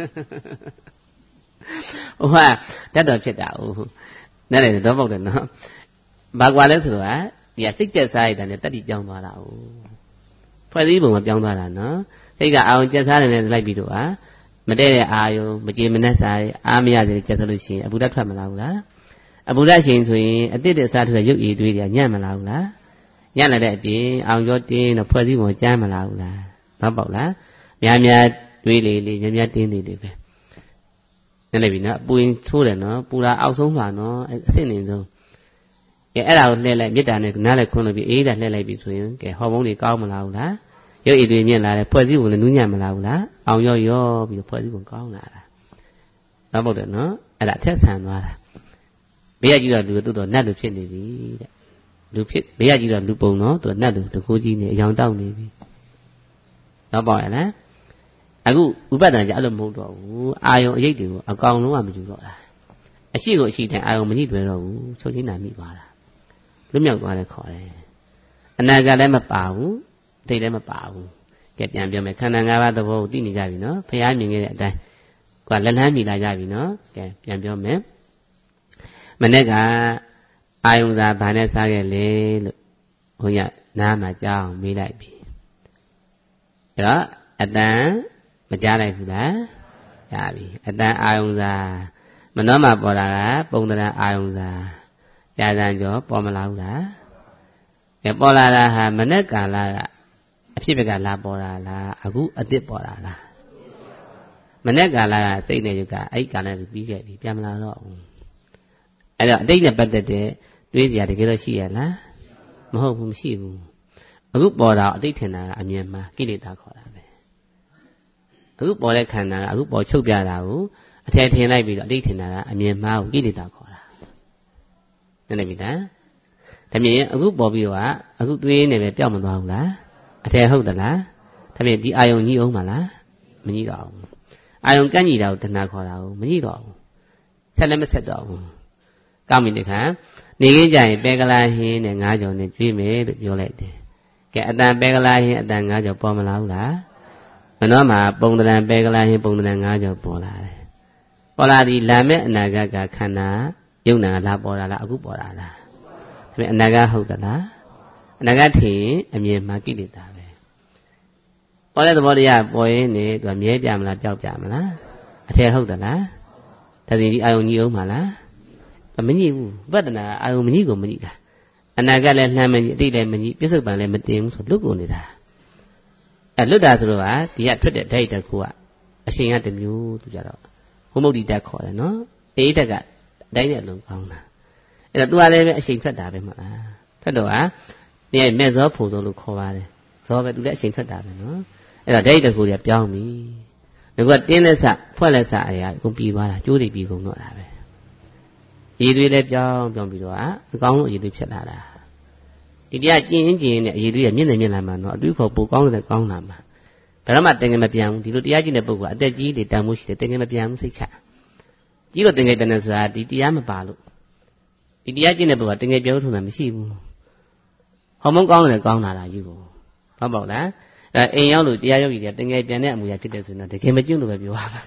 ဘူးဟိုကတတ်တော်ဖြစ်တာ哦နားလည်တော့ပေါက်တယ်နော်ဘာကွာလဲဆိုတော့ဒီကစိတ်ကြက်စားရတဲ့နဲ့တတိပြောင်းသွားတာ哦ဖွဲ့စည်းပုံမပြောင်းသွားတာနော်စိတ်ကအာရုံကြက်စားတယ်နဲ့လိုက်ပြီးတော့ဟာမတည့်တဲ့အာယုံမကြေမနက်စားရအားမရစေကြက်စလို့ရှိရင်အဘုဒ္ဓထွက်မလာဘူးလားအဘုဒ္ဓရှင်ဆိုရင်အတိတ်တဲ့အစားထိုးတဲ့ရုပ်ရည်သွေးတွေကညံ့မလာဘူးလားညံ့လာတဲ့အပြင်အောင်ကျော်တင်းတော့ဖွဲ့စည်းပုံကျမ်းမလာဘူးလားဘာပေါက်လားများများတွေးလေလေများများတင်းနေတယ်ပဲနားလည်ပြီနော်ပူရင်သိုးတယ်နော်ပူတာအောက်ဆုံးပါနော်အစ်စ်နေဆုံးကဲအဲ့ဒါကိုလှည့်လိုက်မေတ္တာနဲ့နားလိုက်ခွန်းလို့ပြီးအေးဒါလှည့်လိုက်ပြီဆိုရင်ကဲဟော်မုန်းတွေကောင်းမလာဘူးလားရုပ်ရည်တွေမြင့်လာတယ်ဖွဲ့စည်းပုံလည်းနူးညံ့မလာဘူးလားအောင်ရော့ရော့ပြီးဖွဲ့စည်းပုံကောင်းလာတာဘာပေါက်တယ်နော်အဲ့ဒါအထက်ဆန်သွားတာဘေးကကြီးတော့လူတို့တော့နတ်လူဖြစ်နေပြီတဲ့လူဖြစ်ဘေးကကြီးတော့လူပုံတော့သူကနတ်လူတကိုးကြီးနေအယောင်တောက်နေပြီတော့ပေါ့ရလားအခုဥပဒနာကြအဲ့လိုမဟုတ်တော့ဘူးအာယုံအရေးတွေကိုအကောင်လုံးကမယူတော့တာအရှိကိုအရှိတိုင်းအာယုံမညှိတွယ်တော့ဘူးချုပ်ချင်းနာမိသွားတာလွတ်မြောက်သွားတယ်ခေါ်တယ်အနာကလည်းမပါဘူးဒိတ်လည်းမပါဘူးကဲပြန်ပြောမယ်ခန္ဓာ၅ပါးသဘောကိုသိနေကြပြီနော်ဖျားမြင်ခဲ့တဲ့အတိုင်းကလက်လန်းမိလာကြပြီနော်ကဲပြန်ပြောမယ်မနေ့ကအာယုံသာဘာနဲ့စားခဲ့လဲလို့ဘုန်းကြီးနားမှာကြောင်းမေးလိုက်ပြီအဲ့တော့အတန်မကြားလိုက်ဘူးလားကြားပြီအတန်အာယုံသာမနှောမှာပေါ်တာကပုံတရံအာယုံသာကြာစံကျော်ပေါ်မလာဘူးလားကဲပေါ်လာတာဟာမနေ့ကာလကအဖြစ်ဘက်ကလာပေါ်လာလားအခုအစ်စ်ပေါ်လာလားမနေ့ကာလကစိတ်နဲ့ယုတ်ကအဲ့ကာလကပြီးခဲ့ပြီပြန်မလာတော့ဘူးအဲ့တော့အတိတ်နဲ့ပတ်သက်တဲ့တွေးစရာတကယ်တော့ရှိရလားမဟုတ်ဘူးမရှိဘူးအခုပေါ်တာအတိတ်ထင်တာကအမြင်မှာကိလေသာခေါ်တာပဲအခုပေါ်တဲ့ခန္ဓာကအခုပေါ်ချုပ်ပြတာကိုအထယ်ထင်လိုက်ပြီးတော့အတိတ်ထင်တာကအမြင်မှာကိုကိလေသာခေါ်တာနည်းနည်းပြီလားဒါမြင်အခုပေါ်ပြီးတော့အခုတွေးနေပဲပျောက်မသွားဘူးလားအထယ်ဟုတ်သလားဒါမြင်ဒီအာယုံကြီးအောင်မလားမကြီးတော့ဘူးအာယုံကန့်ညီတာကိုတဏှာခေါ်တာကိုမညှိတော့ဘူးဆက်လည်းမဆက်တော့ဘူးကောင်းပြီတခါနေခင်းကြရင်ပဲကလာဟင်းနဲ့ငါးကြော်နဲ့ကျွေးမယ်လို့ပြောလိုက်တယ်ကဲအတန်ပဲကလာဟင်းအတန်ငါးကြော်ပေါ်မလာဘူးလားမနှောမှာပုံတန်ပဲကလာဟင်းပုံတန်ငါးကြော်ပေါ်လာတယ်ပေါ်လာဒီလာမဲ့အနာဂတ်ကခန္ဓာယုံနာလာပေါ်လာလားအခုပေါ်လာလားဒါပေမဲ့အနာဂတ်ဟုတ်သလားအနာဂတ်ထင်အမြင်မှာကိလေသာပဲပေါ်တဲ့သဘောတရားပေါ်ရင်နေသူကမြဲပြမလားပျောက်ပြမလားအထည်ဟုတ်သလားဒါစီဒီအာယုံကြီးအောင်ပါလားမညှိဘူးဝတ္တနာအာယုံမညှိကိုမညှိတာအနာဂတ်လည်းလှမ်းမညှိအတိတ်လည်းမညှိပြစ္ဆုတ်ပံလည်းမတင်ဘူးဆိုလွတ်ကုန်နေတာအဲလွတ်တာဆိုတော့ဒီကထွက်တဲ့ဓာတ်တစ်ခုကအရှင်ကတစ်မျိုးသူကြတော့ဟိုမုတ်ဒီတက်ခေါ်တယ်နော်အေးတက်ကအတိုင်းနဲ့အလုံးကောင်းတာအဲ့တော့သူကလည်းပဲအရှင်ထွက်တာပဲမဟုတ်လားထွက်တော့ဟာဒီကမဲ့ဇောဖို့ဇောလို့ခေါ်ပါတယ်ဇောပဲသူလည်းအရှင်ထွက်တာပဲနော်အဲ့တော့ဓာတ်တစ်ခုကပြောင်းပြီဒီကတင်းလက်စဖွဲ့လက်စအရာကုန်ပြီးသွားတာကျိုးတွေပြီးကုန်တော့တာပဲရည်သွေးလည်းပြောင်းပြောင်းပြီးတော့အကောင်းဆုံးအရည်သွေးဖြစ်လာတာဒီတရားကျင်းကျင်းနဲ့အရည်သွေးရမြင့်နေမြင့်လာမှတော့အတွေ့အခေါ်ပိုကောင်းတယ်ကောင်းလာမှာဘယ်တော့မှတင်ငယ်မပြန်ဘူးဒီလိုတရားကျင့်တဲ့ပုဂ္ဂိုလ်အသက်ကြီးတွေတန်မိုးရှိတယ်တင်ငယ်မပြန်ဘူးစိတ်ချကြီးတော့တင်ငယ်ပြန်နေဆိုတာဒီတရားမပါလို့ဒီတရားကျင့်တဲ့ပုဂ္ဂိုလ်တင်ငယ်ပြောထုံတာမရှိဘူးဟော်မုန်းကောင်းတယ်ကောင်းလာတာယူကိုဟုတ်ပေါ့လားအဲအိမ်ရောက်လို့တရားယောဂီတွေကတင်ငယ်ပြန်တဲ့အမူအရာဖြစ်တယ်ဆိုတော့တကယ်မကျွတ်လို့ပဲပြောရမှာ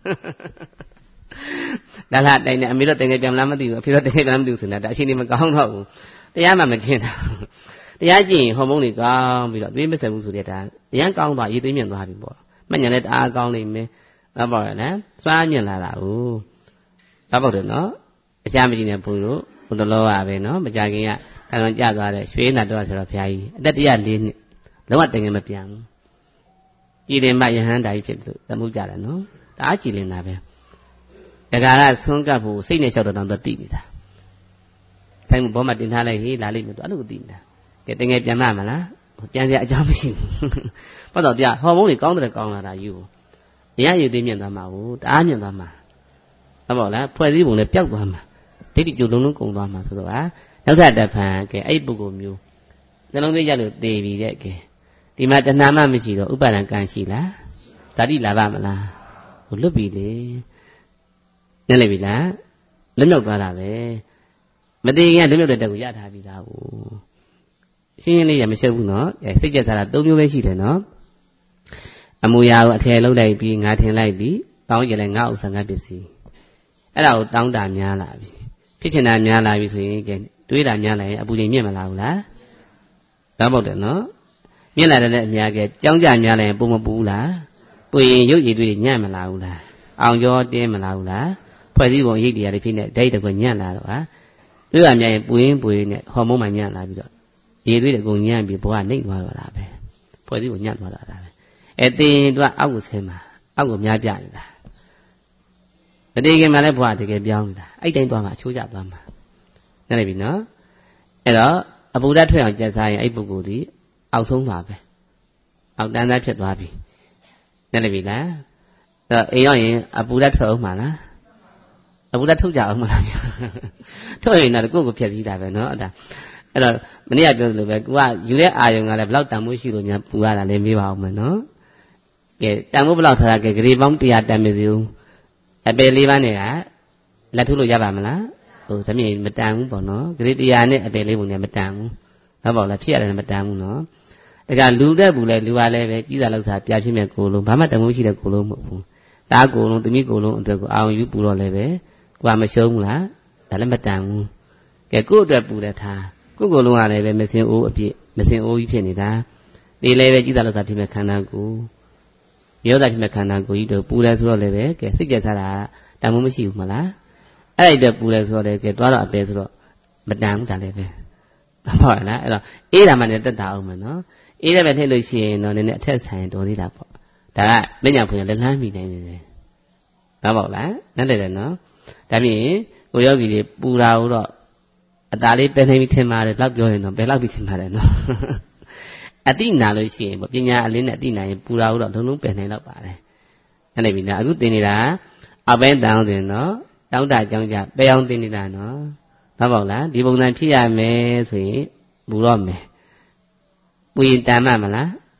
ဒါလားတိုင်နေအမေတော့တင်ငယ်ပြန်လားမသိဘူးအဖေတော့တင်ငယ်ပြန်လားမသိဘူးဆိုတာဒါအချိန်နေမကောင်းတော့ဘူးတရားမှမကျင့်တာတရားကျင့်ရင်ဟော်မုန်းတွေကောင်းပြီးတော့သွေးမဆက်ဘူးဆိုတဲ့ဒါအရန်ကောင်းသွားရေးသွေးမြင့်သွားပြီပေါ့မှညံလည်းတအားကောင်းနေမယ်ဟုတ်ပါရဲ့လားစွာမြင့်လာတာဟုတ်ဟုတ်ပါတော့နော်အရှားမကြည့်နဲ့ဘုန်းတို့ဘုဒ္ဓလောကပဲနော်မကြခင်ကကံတော်ကြသွားတဲ့ရွှေနာတော်ဆိုတော့ဘုရားကြီးအသက်တရလေးနှစ်လုံးဝတင်ငယ်မပြန်ဘူးကြည်တင်မယဟန်တာကြီးဖြစ်လို့သမှုကြတယ်နော်တအားကြည်လင်တာပဲတခါကဆွန်းကပ်ဖို့စိတ်နဲ့လျှောက်တော့တော့တည်နေတာဆိုင်မှုဘောမှာတင်ထားလိုက်ဟေးလာလိမ့်မယ်သူအဲ့လိုတည်နေတာကဲတင်ငယ်ပြန်မှမလားပြန်စရာအကြောင်းမရှိဘူးဘာတော့ပြဟော်မုန်းတွေကောင်းတယ်ကောင်းလာတာယူရရည်သေးမြင့်သွားမှာဟုတ်တအားမြင့်သွားမှာဟုတ်ပါလားဖွဲ့စည်းပုံလည်းပျောက်သွားမှာဒိဋ္ဌိကြုံလုံးလုံးကုန်သွားမှာဆိုတော့ဟာနောက်ထပ်တစ်ဖန်ကဲအဲ့ပုဂ္ဂိုလ်မျိုးနှလုံးသွင်းရလို့သေပြီတဲ့ကဲဒီမှာတဏှာမှမရှိတော့ဥပါဒံကံရှိလားဓာတိလာပါမလားဟိုလွတ်ပြီလေနည်းလေပြီလားလွတ်မြောက်သွားတာပဲမတည်ခင်ကလွတ်မြောက်တဲ့တက်ကိုရထားပြီသားကိုရှင်းရှင်းလေးရမရှုပ်ဘူးနော်အဲစိတ်ကြက်စားတာ၃မျိုးပဲရှိတယ်နော်အမူအရာကိုအထည်လုံးလိုက်ပြီးငါထင်လိုက်ပြီးပေါင်းကြလဲငါဥစ္စာငါပစ္စည်းအဲ့ဒါကိုတောင်းတများလာပြီဖြစ်ချင်တာများလာပြီဆိုရင်ကဲတွေးတာများလာရင်အပူချိန်မြင့်မလာဘူးလားဒါပေါ့တယ်နော်မြင့်လာတဲ့အများကကြောင်းကြများလာရင်ပုံမပူဘူးလားပူရင်ရုပ်ရည်တွေညံ့မလာဘူးလားအောင်ကျော်တင်းမလာဘူးလားဖွဲ့စည်းပုံရိပ်တရားတွေဖြစ်နေဒိတ်တကွညံ့လာတော့ဟာတွေးတာများရင်ပူရင်ပူရင်နဲ့ဟော်မုန်းမှညံ့လာပြီးတော့ရည်တွေးတကုံညံ့ပြီးဘဝနှိမ့်သွားတော့တာပဲဖွဲ့စည်းပုံညံ့သွားတော့တာပဲအဲတင်းတို့ကအောက်ကိုဆင်းမှာအောက်ကိုများပြနေတာတတိယကမှလည်းဘဝတကယ်ပြောင်းနေတာအဲ့တိုင်းသွားမှာအချိုးကျသွားမှာနားလည်ပြီနော်အဲ့တော့အပူဓာတ်ထွက်အောင်ကြက်စားရင်အဲ့ပုဂ္ဂိုလ်ဒီအောက်ဆုံးပါပဲအောက်တန်းသားဖြစ်သွားပြီနားလည်ပြီလားအဲ့တော့အိမ်ရောက်ရင်အပူဓာတ်ထွက်အောင်မှာလားအပူဓာတ်ထုတ်ကြအောင်မလားထုတ်ရင်တော့ကိုယ့်ကိုဖျက်ဆီးတာပဲနော်အဲ့ဒါအဲ့တော့မနေ့ကပြောသလိုပဲကိုကယူတဲ့အာယုံကလည်းဘလောက်တန်မိုးရှိလို့များပူရတာလည်းမေးပါအောင်မယ်နော်ကဲတန်မိုးဘလောက်ထားတာကဲဂရေပေါင်းတစ်ရာတန်မစီဦးအပယ်လေးပါးနဲ့ကလက်ထုတ်လို့ရပါမလားဟိုသမီးမတန်ဘူးပေါ့နော်ဂရေတစ်ရာနဲ့အပယ်လေးပုံနဲ့မတန်ဘူးဟုတ်ပါလားဖြစ်ရတယ်မတန်ဘူးနော်ဒါကလူတဲ့ဘူးလဲလူပါလဲပဲကြီးစားလောက်စားပြဖြစ်မဲ့ကိုလုံးဘာမှတန်မိုးရှိတဲ့ကိုလုံးမဟုတ်ဘူးတားကိုလုံးသမီးကိုလုံးအတွက်ကိုအာရုံယူပူတော့လဲပဲကိုကမရှုံးဘူးလားဒါလည်းမတန်ဘူးကဲကို့အတွက်ပူတဲ့ထားကိုယ်ကိုယ်လုံးကလည်းပဲမစင်အိုးအပြည့်မစင်အိုးကြီးဖြစ်နေတာဒီလည်းပဲကြည်သာလို့သာဖြစ်မဲ့ခန္ဓာကိုယ်ရောသာဖြစ်မဲ့ခန္ဓာကိုယ်ကြီးတို့ပူတယ်ဆိုတော့လည်းပဲကဲစိတ်ကြစားတာတန်မိုးမရှိဘူးမလားအဲ့ဒီတော့ပူတယ်ဆိုတော့လည်းကဲသွားတော့အပယ်ဆိုတော့မတန်ဘူးဒါလည်းပဲဟုတ်လားအဲ့တော့အေးတာမှလည်းတက်တာအောင်မယ်နော်အေးတယ်ပဲထည့်လို့ရှိရင်တော့နည်းနည်းအထက်ဆိုင်တော်သေးတာပေါ့ဒါကမညာဖွင့်လက်လန်းမိနိုင်နေတယ်ဒါပေါ့လားနားလည်တယ်နော်ဒါပြင်ကိုယောဂီတွေပူတာတော့အသားလေးပဲနေပြီထင်ပါတယ်လောက်ပြောရင်တော့ဘယ်လောက်ပြီထင်ပါတယ်နော်အတိနာလို့ရှိရင်ပညာအလင်းနဲ့အတိနာရင်ပူတာတော့လုံးလုံးပယ်နိုင်တော့ပါတယ်အဲ့ဒါပြီနော်အခုသင်နေတာအပဲတောင်းတယ်နော်တောင်းတကြောင်းကြပဲအောင်သင်နေတာနော်ဟုတ်ပါ့လားဒီပုံစံဖြစ်ရမယ်ဆိုရင်ပူတော့မယ်ပူရင်တန်မှမလားမ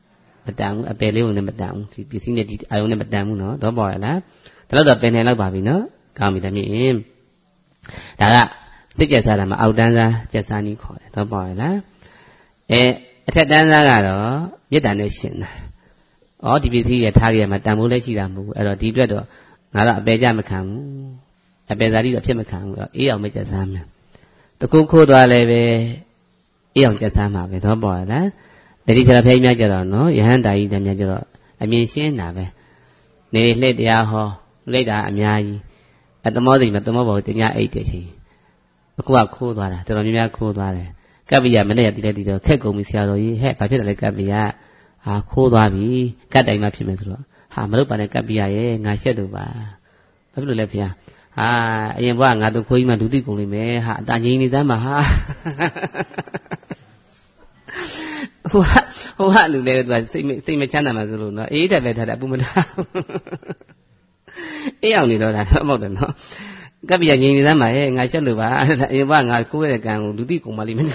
မတန်ဘူးအပယ်လေးုံနဲ့မတန်ဘူးဒီပစ္စည်းနဲ့ဒီအာယုံနဲ့မတန်ဘူးနော်တော့ပေါ်ရလားဒါတော့တော့ပင်နေလောက်ပါပြီနော်ကောင်းပြီတမီးဒါကစိတ်ကြက်စားတာမှာအောက်တန်းစားကြက်စားနည်းခေါ်တယ်တော့ပေါ်ရလားအဲအထက်တန်းစားကတော့မေတ္တာနဲ့ရှင်တာဩဒီပစ္စည်းရထားကြရမှာတန်ဖိုးလည်းရှိတာမဟုတ်ဘူးအဲ့တော့ဒီအတွက်တော့ငါတော့အပယ်ကြမခံဘူးအပယ်စားတိတော့ဖြစ်မခံဘူးအေးအောင်မကြက်စားမယ်တကူခိုးသွားလည်းပဲအေးအောင်ကြက်စားမှာပဲတော့ပေါ်ရလားတတိဆရာဖျားကြီးများကြတော့နော်ယဟန်တာကြီးတည်းများကြတော့အမြင်ရှင်းတာပဲနေလှည့်တရားဟောလိတ်တာအများကြီးအတမောစိတ်မှာတမောဘောတ냐အိတ်တဲ့ချင်းအခုကခိုးသွားတာတော်တော်များများခိုးသွားတယ်ကပ္ပိယမနေ့ကတည်းကတည်းတော့ခက်ကုန်ပြီဆရာတော်ကြီးဟဲ့ဘာဖြစ်တယ်လဲကပ္ပိယဟာခိုးသွားပြီကတ်တိုင်မှဖြစ်မယ်ဆိုတော့ဟာမလုပ်ပါနဲ့ကပ္ပိယရဲ့ငါရှက်လို့ပါဘာဖြစ်လို့လဲဖေဟာအရင်ဘကငါတို့ခိုးကြီးမှဒုတိကုန်လိမ့်မယ်ဟာအတာငြိမ်နေစမ်းပါဟာဟိုဟာဟိုဟာလူလဲသူကစိတ်စိတ်မချမ်းသာမှဆိုလို့နော်အေးတက်ပဲထားတယ်အပူမထားအေးအောင်နေတော့တာတော့မဟုတ်တယ်နော်ကပ္ပိယငြိမ်နေစမ်းပါရဲ့ငါရှက်လို့ပါအရင်ဘကငါခိုးရတဲ့ကံကိုဒုတိကုန်ပါလိမ့်မယ်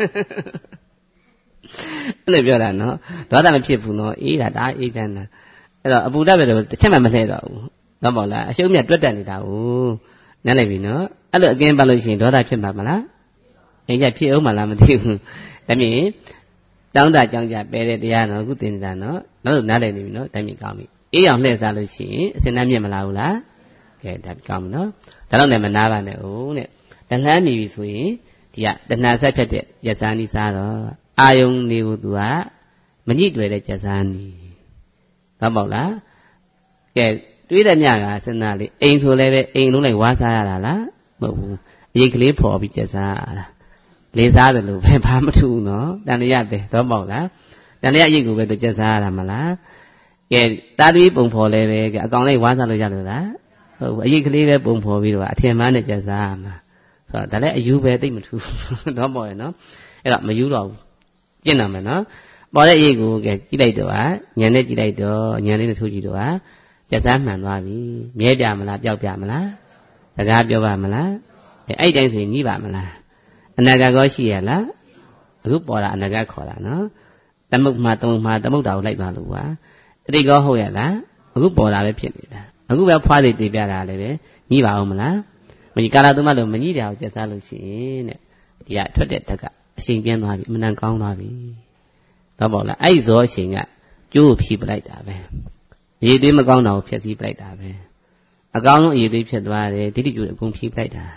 အဲ့လိုပြောတာနော်ဒေါသမဖြစ်ဘူးနော်အေးတာဒါအေးတန်းတာအဲ့တော့အပူတက်ပဲတော့တစ်ချက်မှမလှည့်တော့ဘူးတော့မဟုတ်လားအရှုံးမြတ်တွက်တက်နေတာဟုတ်နားလည်ပြီနော်အဲ့လိုအကင်းပတ်လို့ရှိရင်ဒေါသဖြစ်မှာမလားအင်းကြဖြစ်အောင်မလားမသိဘူးဒါမြင်တောင်းတကြောင်းကြပဲတဲ့တရားနော်အခုသင်နေတာနော်နောက်နားလည်နေပြီနော်ဒါမြင်ကောင်းပြီအေးအောင်လှည့်စားလို့ရှိရင်အစင်နှမ်းမြင်မလားဘူးလားကဲဒါကောင်းပြီနော်ဒါတော့လည်းမနာပါနဲ့ဟုတ်တဲ့တဏှာမြည်ပြီဆိုရင်ဒီကတဏှာဆက်ဖြတ်တဲ့ယဇာနိစားတော့အာယုန်တွေကိုသူကမညှိတွေ့တဲ့ယဇာနိဟုတ်မဟုတ်လားကဲတွေးတဲ့မြကစဉ်းစားလေအိမ်ဆိုလည်းပဲအိမ်လုံးလိုက်ဝါစားရတာလားမဟုတ်ဘူးအရေးကလေးဖော်ပြီးယဇာရတာလေးစားတယ်လို့ပဲဘာမထူးနော်တန်လျက်ပဲတော့မဟုတ်လားတန်လျက်အရေးကိုပဲသူယဇာရတာမလားကဲတာသမီပုံဖော်လည်းပဲအကောင်လိုက်ဝါစားလို့ရလို့လားဟုတ်ဘူးအရေးကလေးပဲပုံဖော်ပြီးတော့အထင်မှန်းနဲ့ယဇာရမှာဆိုတော့ဒါလည်းအယူပဲသိမထူးတော့မဟုတ်ရဲ့နော်အဲ့တော့မယူတော့ဘူးကျင့်တော့မယ်နော်ပေါ်တဲ့အရေးကိုကဲကြည့်လိုက်တော့ဟာညံနဲ့ကြည့်လိုက်တော့ညံလေးနဲ့ထိုးကြည့်တော့ဟာယဇာမှန်သွားပြီမြဲပြမလားပျောက်ပြမလားစကားပြောပါမလားအဲ့တိုင်းဆိုရင်ညှိပါမလားအနာဂတ်ကောရှိရလားအခုပေါ်တာအနာဂတ်ခေါ်တာနော်သမုတ်မှာသမုတ်မှာသမုတ်တာကိုလိုက်သွားလို့ပါအတိတ်ကောဟုတ်ရလားအခုပေါ်တာပဲဖြစ်နေတာအခုပဲဖွားစီတည်ပြတာလည်းပဲညှိပါအောင်မလားမညှိကာလသုံးပါလို့မညှိတယ်အောင်ကျက်စားလို့ရှိရင်တဲ့ဒီကထွက်တဲ့တက်ကအချိန်ပြင်းသွားပြီအမှန်တန်ကောင်းသွားပြီတော့ပေါ့လားအဲ့ဇောအချိန်ကကျိုးဖြီးပလိုက်တာပဲရည်သွေးမကောင်းတာကိုဖျက်ဆီးပလိုက်တာပဲအကောင်းဆုံးရည်သွေးဖြစ်သွားတယ်ဒိဋ္ဌိကျိုးအကုန်ဖြီးပလိုက်တာ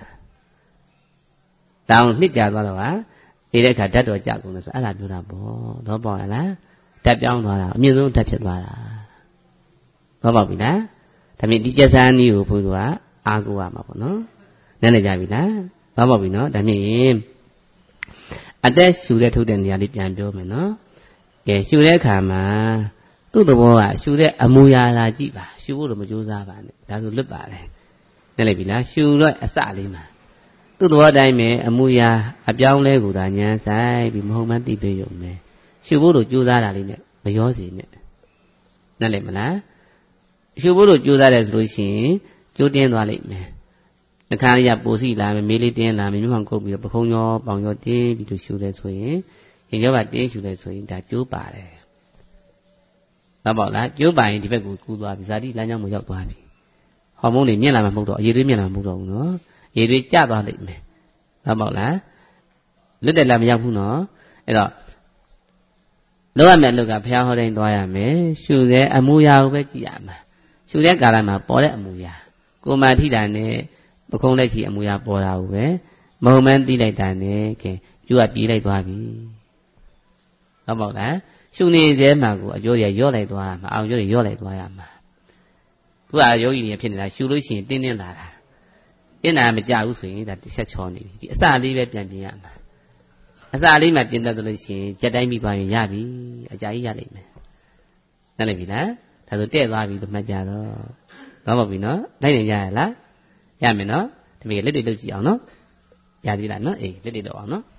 တောင်းနှစ်ကြာသွားတော့ဟာဒီတဲ့အခါဓာတ်တော်ကြကုန်လို့ဆိုအဲ့ဒါပြောတာပေါ့တော့ပေါ့လားဓာတ်ပြောင်းသွားတာအမြင့်ဆုံးဓာတ်ဖြစ်သွားတာတော့ပေါ့ပြီလားဒါမြင်ဒီကျက်စားနည်းကိုဘုရားကအားကိုးရမှာပေါ့နော်နားလည်ကြပြီလားတော့ပေါ့ပြီနော်ဒါမြင်အသက်ရှူတဲ့ထုတ်တဲ့နေရာလေးပြန်ပြောမယ်နော်ကဲရှူတဲ့အခါမှာသူ့သဘောကရှူတဲ့အမူအရာလာကြည့်ပါရှူဖို့တော့မကြိုးစားပါနဲ့ဒါဆိုလွတ်ပါလေနားလည်ပြီလားရှူတော့အစလေးမှာသူ့သဘောတိုင်းပဲအမူအရာအပြောင်းလဲကိုသာညံဆိုင်ပြီးမဟုတ်မှသိပေးရုံပဲရှုဖို့တို့ကြိုးစားတာလေးနဲ့မရောစီနဲ့နားလည်မလားရှုဖို့တို့ကြိုးစားတယ်ဆိုလို့ရှိရင်ကြိုးတင်းသွားလိမ့်မယ်နှခါလေးကပိုစီလာမယ်မေးလေးတင်းလာမယ်မြမှန်ကုတ်ပြီးတော့ပခုံးရောပေါင်ရောတင်းပြီးတော့ရှုတယ်ဆိုရင်ရင်ရောပါတင်းရှုတယ်ဆိုရင်ဒါကြိုးပါတယ်ဟုတ်ပါလားကြိုးပါရင်ဒီဘက်ကိုကူးသွားပြီဇာတိလမ်းကြောင်းကိုရောက်သွားပြီဟော်မုန်းတွေမြင့်လာမှမဟုတ်တော့အရည်တွေးမြင့်လာမှမဟုတ်တော့ဘူးနော်ရေတွေကျသွားလိမ့်မယ်ဟုတ်ပါ့လားလွတ်တယ်လားမရောက်ဘူးနော်အဲ့တော့လောက်ရမယ့်လောက်ကဘုရားဟောတိုင်းသွားရမယ်ရှုတဲ့အမူအရာကိုပဲကြည့်ရမှာရှုတဲ့ကာလမှာပေါ်တဲ့အမူအရာကိုယ်မှထိတာနဲ့ပခုံးလက်ချီအမူအရာပေါ်တာကိုပဲမဟုတ်မှန်းသိလိုက်တာနဲ့ကဲကျိုးကပြေးလိုက်သွားပြီဟုတ်ပါ့လားရှုနေတဲ့မှာကိုအကျိုးရရော့လိုက်သွားမှာအောင်ကျိုးရရော့လိုက်သွားရမှာသူကယောဂီတွေဖြစ်နေတာရှုလို့ရှိရင်တင်းတင်းလာတာတင်းတာမကြဘူးဆိုရင်ဒါတစ်ဆက်ချောနေပြီဒီအစလေးပဲပြန်ပြင်ရမှာအစလေးမှပြင်တတ်သလို့ရှိရင်ကြက်တိုင်းပြီးသွားရင်ရပြီအကြာကြီးရလိမ့်မယ်နားလည်ပြီလားဒါဆိုတဲ့သွားပြီလို့မှတ်ကြတော့တော့မဟုတ်ပြီနော်လိုက်နေကြရလားရမယ်နော်ဒီမိကလက်တွေလုပ်ကြည့်အောင်နော်ရသေးလားနော်အေးလက်တွေလုပ်အောင်နော်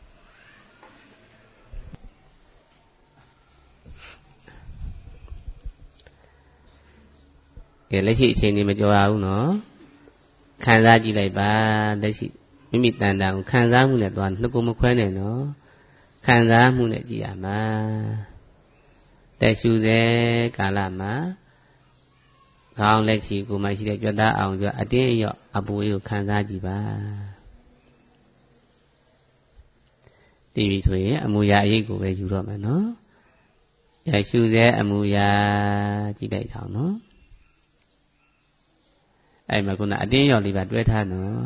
ကဲလက်ရှိအချိန်ကြီးမကြော်ရဘူးနော်ခံစားကြည့်လိုက်ပါလက်ရှိမိမိတန်တာကိုခံစားမှုနဲ့သွားနှုတ်ကိုမခွဲနဲ့နော်ခံစားမှုနဲ့ကြည့်ရမှာတက်ရှူစေကာလမှာခေါင်းလက်ချီကိုမှရှိတဲ့ကြွသားအောင်ကြအတင်းရော့အပူလေးကိုခံစားကြည့်ပါဒီပြီဆိုရင်အမူအရာအရေးကိုပဲယူတော့မယ်နော်ရရှူစေအမူအရာကြည့်လိုက်အောင်နော်အဲ့မှာခုနအတင်းရော့လေးပါတွဲထားနော်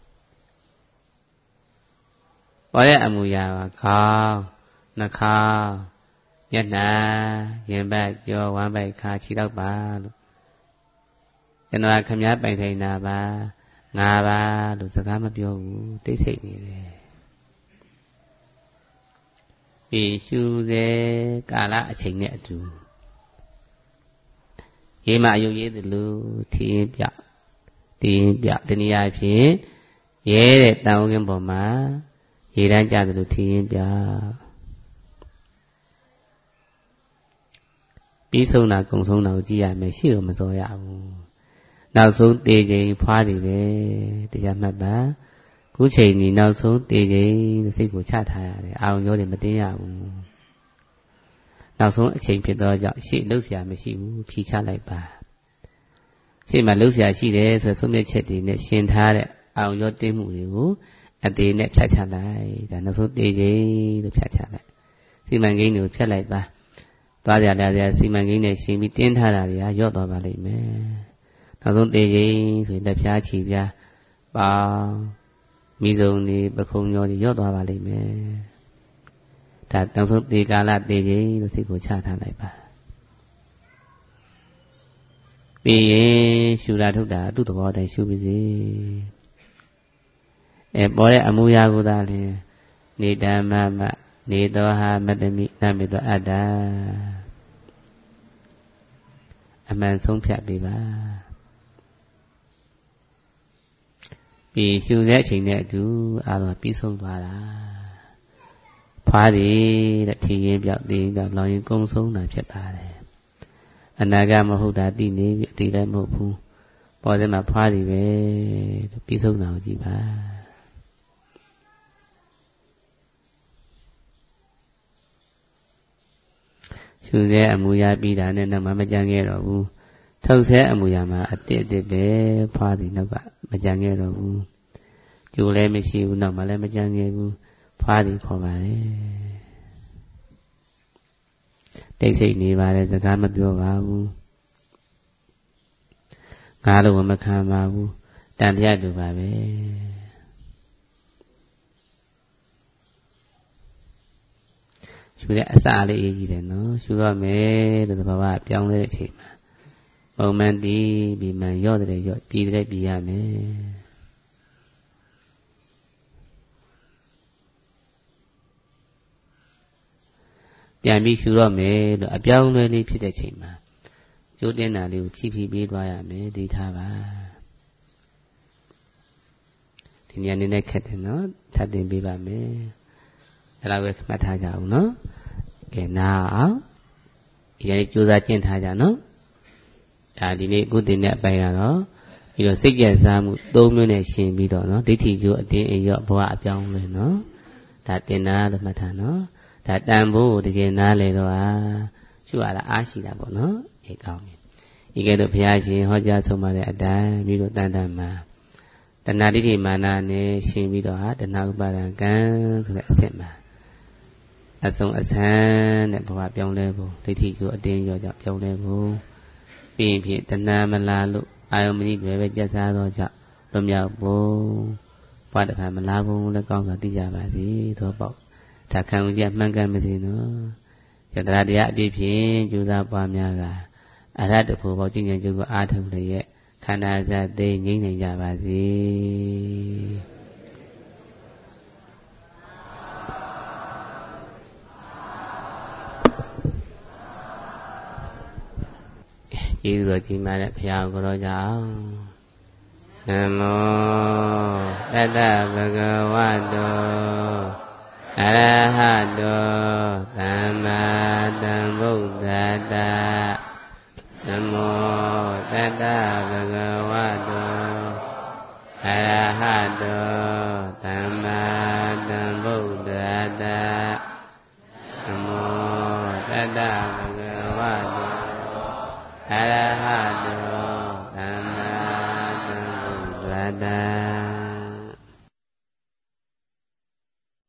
ပေါ်တဲ့အမူအရာကခေါင်းနှာခေါင်းမျက်နှာရင်ဘတ်ကြောဝမ်းပိုက်ခါခြေထောက်ပါလို့ကျွန်တော်ခမည်းပိုင်ထိုင်တာပါငါပါလို့စကားမပြောဘူးတိတ်ဆိတ်နေတယ်ပြီးရှူစေကာလအချိန်နဲ့အတူရေးမအယုတ်ရေးသလိုထင်းပြတင်းပြတနည်းအားဖြင့်ရဲတဲ့တန်ဝကင်းပေါ်မှာရေတန်းကြသလိုထင်းပြပြီးဆုံးတာကုံဆုံးတာကိုကြည့်ရမယ်ရှိတော့မစောရဘူးနောက်ဆုံးတေချိန်ဖွားတယ်ပဲတရားမှတ်ပါခုချိန်ဒီနောက်ဆုံးတေချိန်စိတ်ကိုချထားရတယ်အာရုံရောတွေမတင်းရဘူးနောက်ဆုံးအချိန်ဖြစ်တော့ကြောင့်ရှေ့လှုပ်ရှားမရှိဘူးဖြီးချလိုက်ပါရှေ့မှာလှုပ်ရှားရှိတယ်ဆိုဆုံးဖြတ်ချက်တွေနဲ့ရှင်းထားတဲ့အာရုံရောတင်းမှုတွေကိုအသေးနဲ့ဖြတ်ချလိုက်ဒါနောက်ဆုံးတေချိန်လို့ဖြတ်ချလိုက်စီမံကိန်းတွေကိုဖြတ်လိုက်ပါသွားကြလာကြစီမံကိန်းနဲ့ရှင်းပြီးတင်းထားတာတွေကရော့သွားပါလိမ့်မယ်နောက်ဆုံးတေချိန်ဆိုရင်လက်ဖြားချီပြားပေါင်းမိစုံနေပခုံးရောတွေရော့သွားပါလိမ့်မယ်ဒါနောက်ဆုံးတေကာလတေချိန်လို့စိတ်ကိုချထားလိုက်ပါပြီးရင်ရှူတာထုတ်တာသူ့သဘောတိုင်းရှူပါစေအဲပေါ်တဲ့အမူအရာကိုသာလေနေဓမ္မမနေသောဟာမတ္တမိနမေသောအတ္တအမှန်ဆုံးဖြတ်ပေးပါပြီးရှူတဲ့အချိန်နဲ့အတူအားလုံးပြီးဆုံးသွားတာဖွားတယ်တဲ့ထီရင်ပြောက်သေးပြောက်လောင်ရင်ကုံဆုံးတာဖြစ်ပါတယ်အနာဂတ်မဟုတ်တာသိနေပြီအတိလည်းမဟုတ်ဘူးပေါ်တဲ့မှာဖွားတယ်ပဲပြီးဆုံးတာကိုကြည့်ပါရှူစေအမူအရာပြီးတာနဲ့နောက်မှမကြံခဲ့တော့ဘူးထုတ်စေအမူအရာမှာအတစ်အတစ်ပဲဖွားသည်နောက်ကမကြံခဲ့တော့ဘူးကျိုးလည်းမရှိဘူးနောက်မှလည်းမကြံခဲ့ဘူးဖွားသည်ခေါ်ပါလေတိတ်ဆိတ်နေပါလေစကားမပြောပါဘူးငါလို့မခံပါဘူးတန်တရားတူပါပဲရှူတဲ့အစာလေးအေးကြီးတယ်နော်ရှူရမယ်လို့သဘာဝပြောင်းလဲတဲ့အချိန်မှာပုံမှန်တည်ပြီးမှရော့တဲ့ရော့ပြည်တဲ့ပြည်ရမယ်ပြန်ပြီးရှူရမယ်လို့အပြောင်းလဲလေးဖြစ်တဲ့ချိန်မှာကျိုးတင်တာလေးကိုဖြည်းဖြည်းပေးသွားရမယ်ဒီထားပါဒီညနေနဲ့ခက်တယ်နော်ထပ်တင်ပေးပါမယ်အဲ့ဒါကိုမှတ်ထားကြအောင်နော်ကဲနားအောင်ဒီနေ့ကြိုးစားကျင့်ထားကြနော်ဒါဒီနေ့အခုတင်တဲ့အပိုင်းကတော့ပြီးတော့စိတ်ကြံစားမှုသုံးမျိုးနဲ့ရှင်ပြီးတော့နော်ဒိဋ္ဌိကျိုးအတင်းအရော့ဘဝအပြောင်းလဲနော်ဒါတင်နာလို့မှတ်ထားနော်ဒါတန်ဖို့တကယ်နားလေတော့ဟာရှုရတာအားရှိတာပေါ့နော်အေးကောင်းပြီဒီကဲတော့ဘုရားရှင်ဟောကြားဆုံးမတဲ့အတိုင်းပြီးတော့တန်တန်မှာတဏှာဒိဋ္ဌိမာနနဲ့ရှင်ပြီးတော့ဟာတဏှာဥပါဒံကံဆိုတဲ့အစစ်မှာအဆုံးအဆန်းတဲ့ဘဝပြောင်းလဲဖို့ဒိဋ္ဌိကိုအတင်းရောကြောင့်ပြောင်းလဲဖို့ပြီးရင်ဖြင့်တဏှာမလာလို့အာယုံမကြီးတွေပဲကြက်စားတော့ကြောင့်လွတ်မြောက်ဖို့ဘဝတစ်ခါမလာဘူးလည်းကောင်းစွာသိကြပါစေသောပေါ့ဒါခံယူချက်မှန်ကန်မစေနော်ယတရာတရားအပြည့်ဖြင့်ကြိုးစားပွားများကအရဟတဖို့ပေါ့ကျင့်ကြံကြိုးကိုအားထုတ်လျက်ခန္ဓာဇတ်သိငြိမ့်နိုင်ကြပါစေကျေးဇူးတော်ကြီးမားတဲ့ဘုရားကိုရောကြအောင်နမောတတ္တဗုဒ္ဓဝါတောအရဟတောသမ္မာ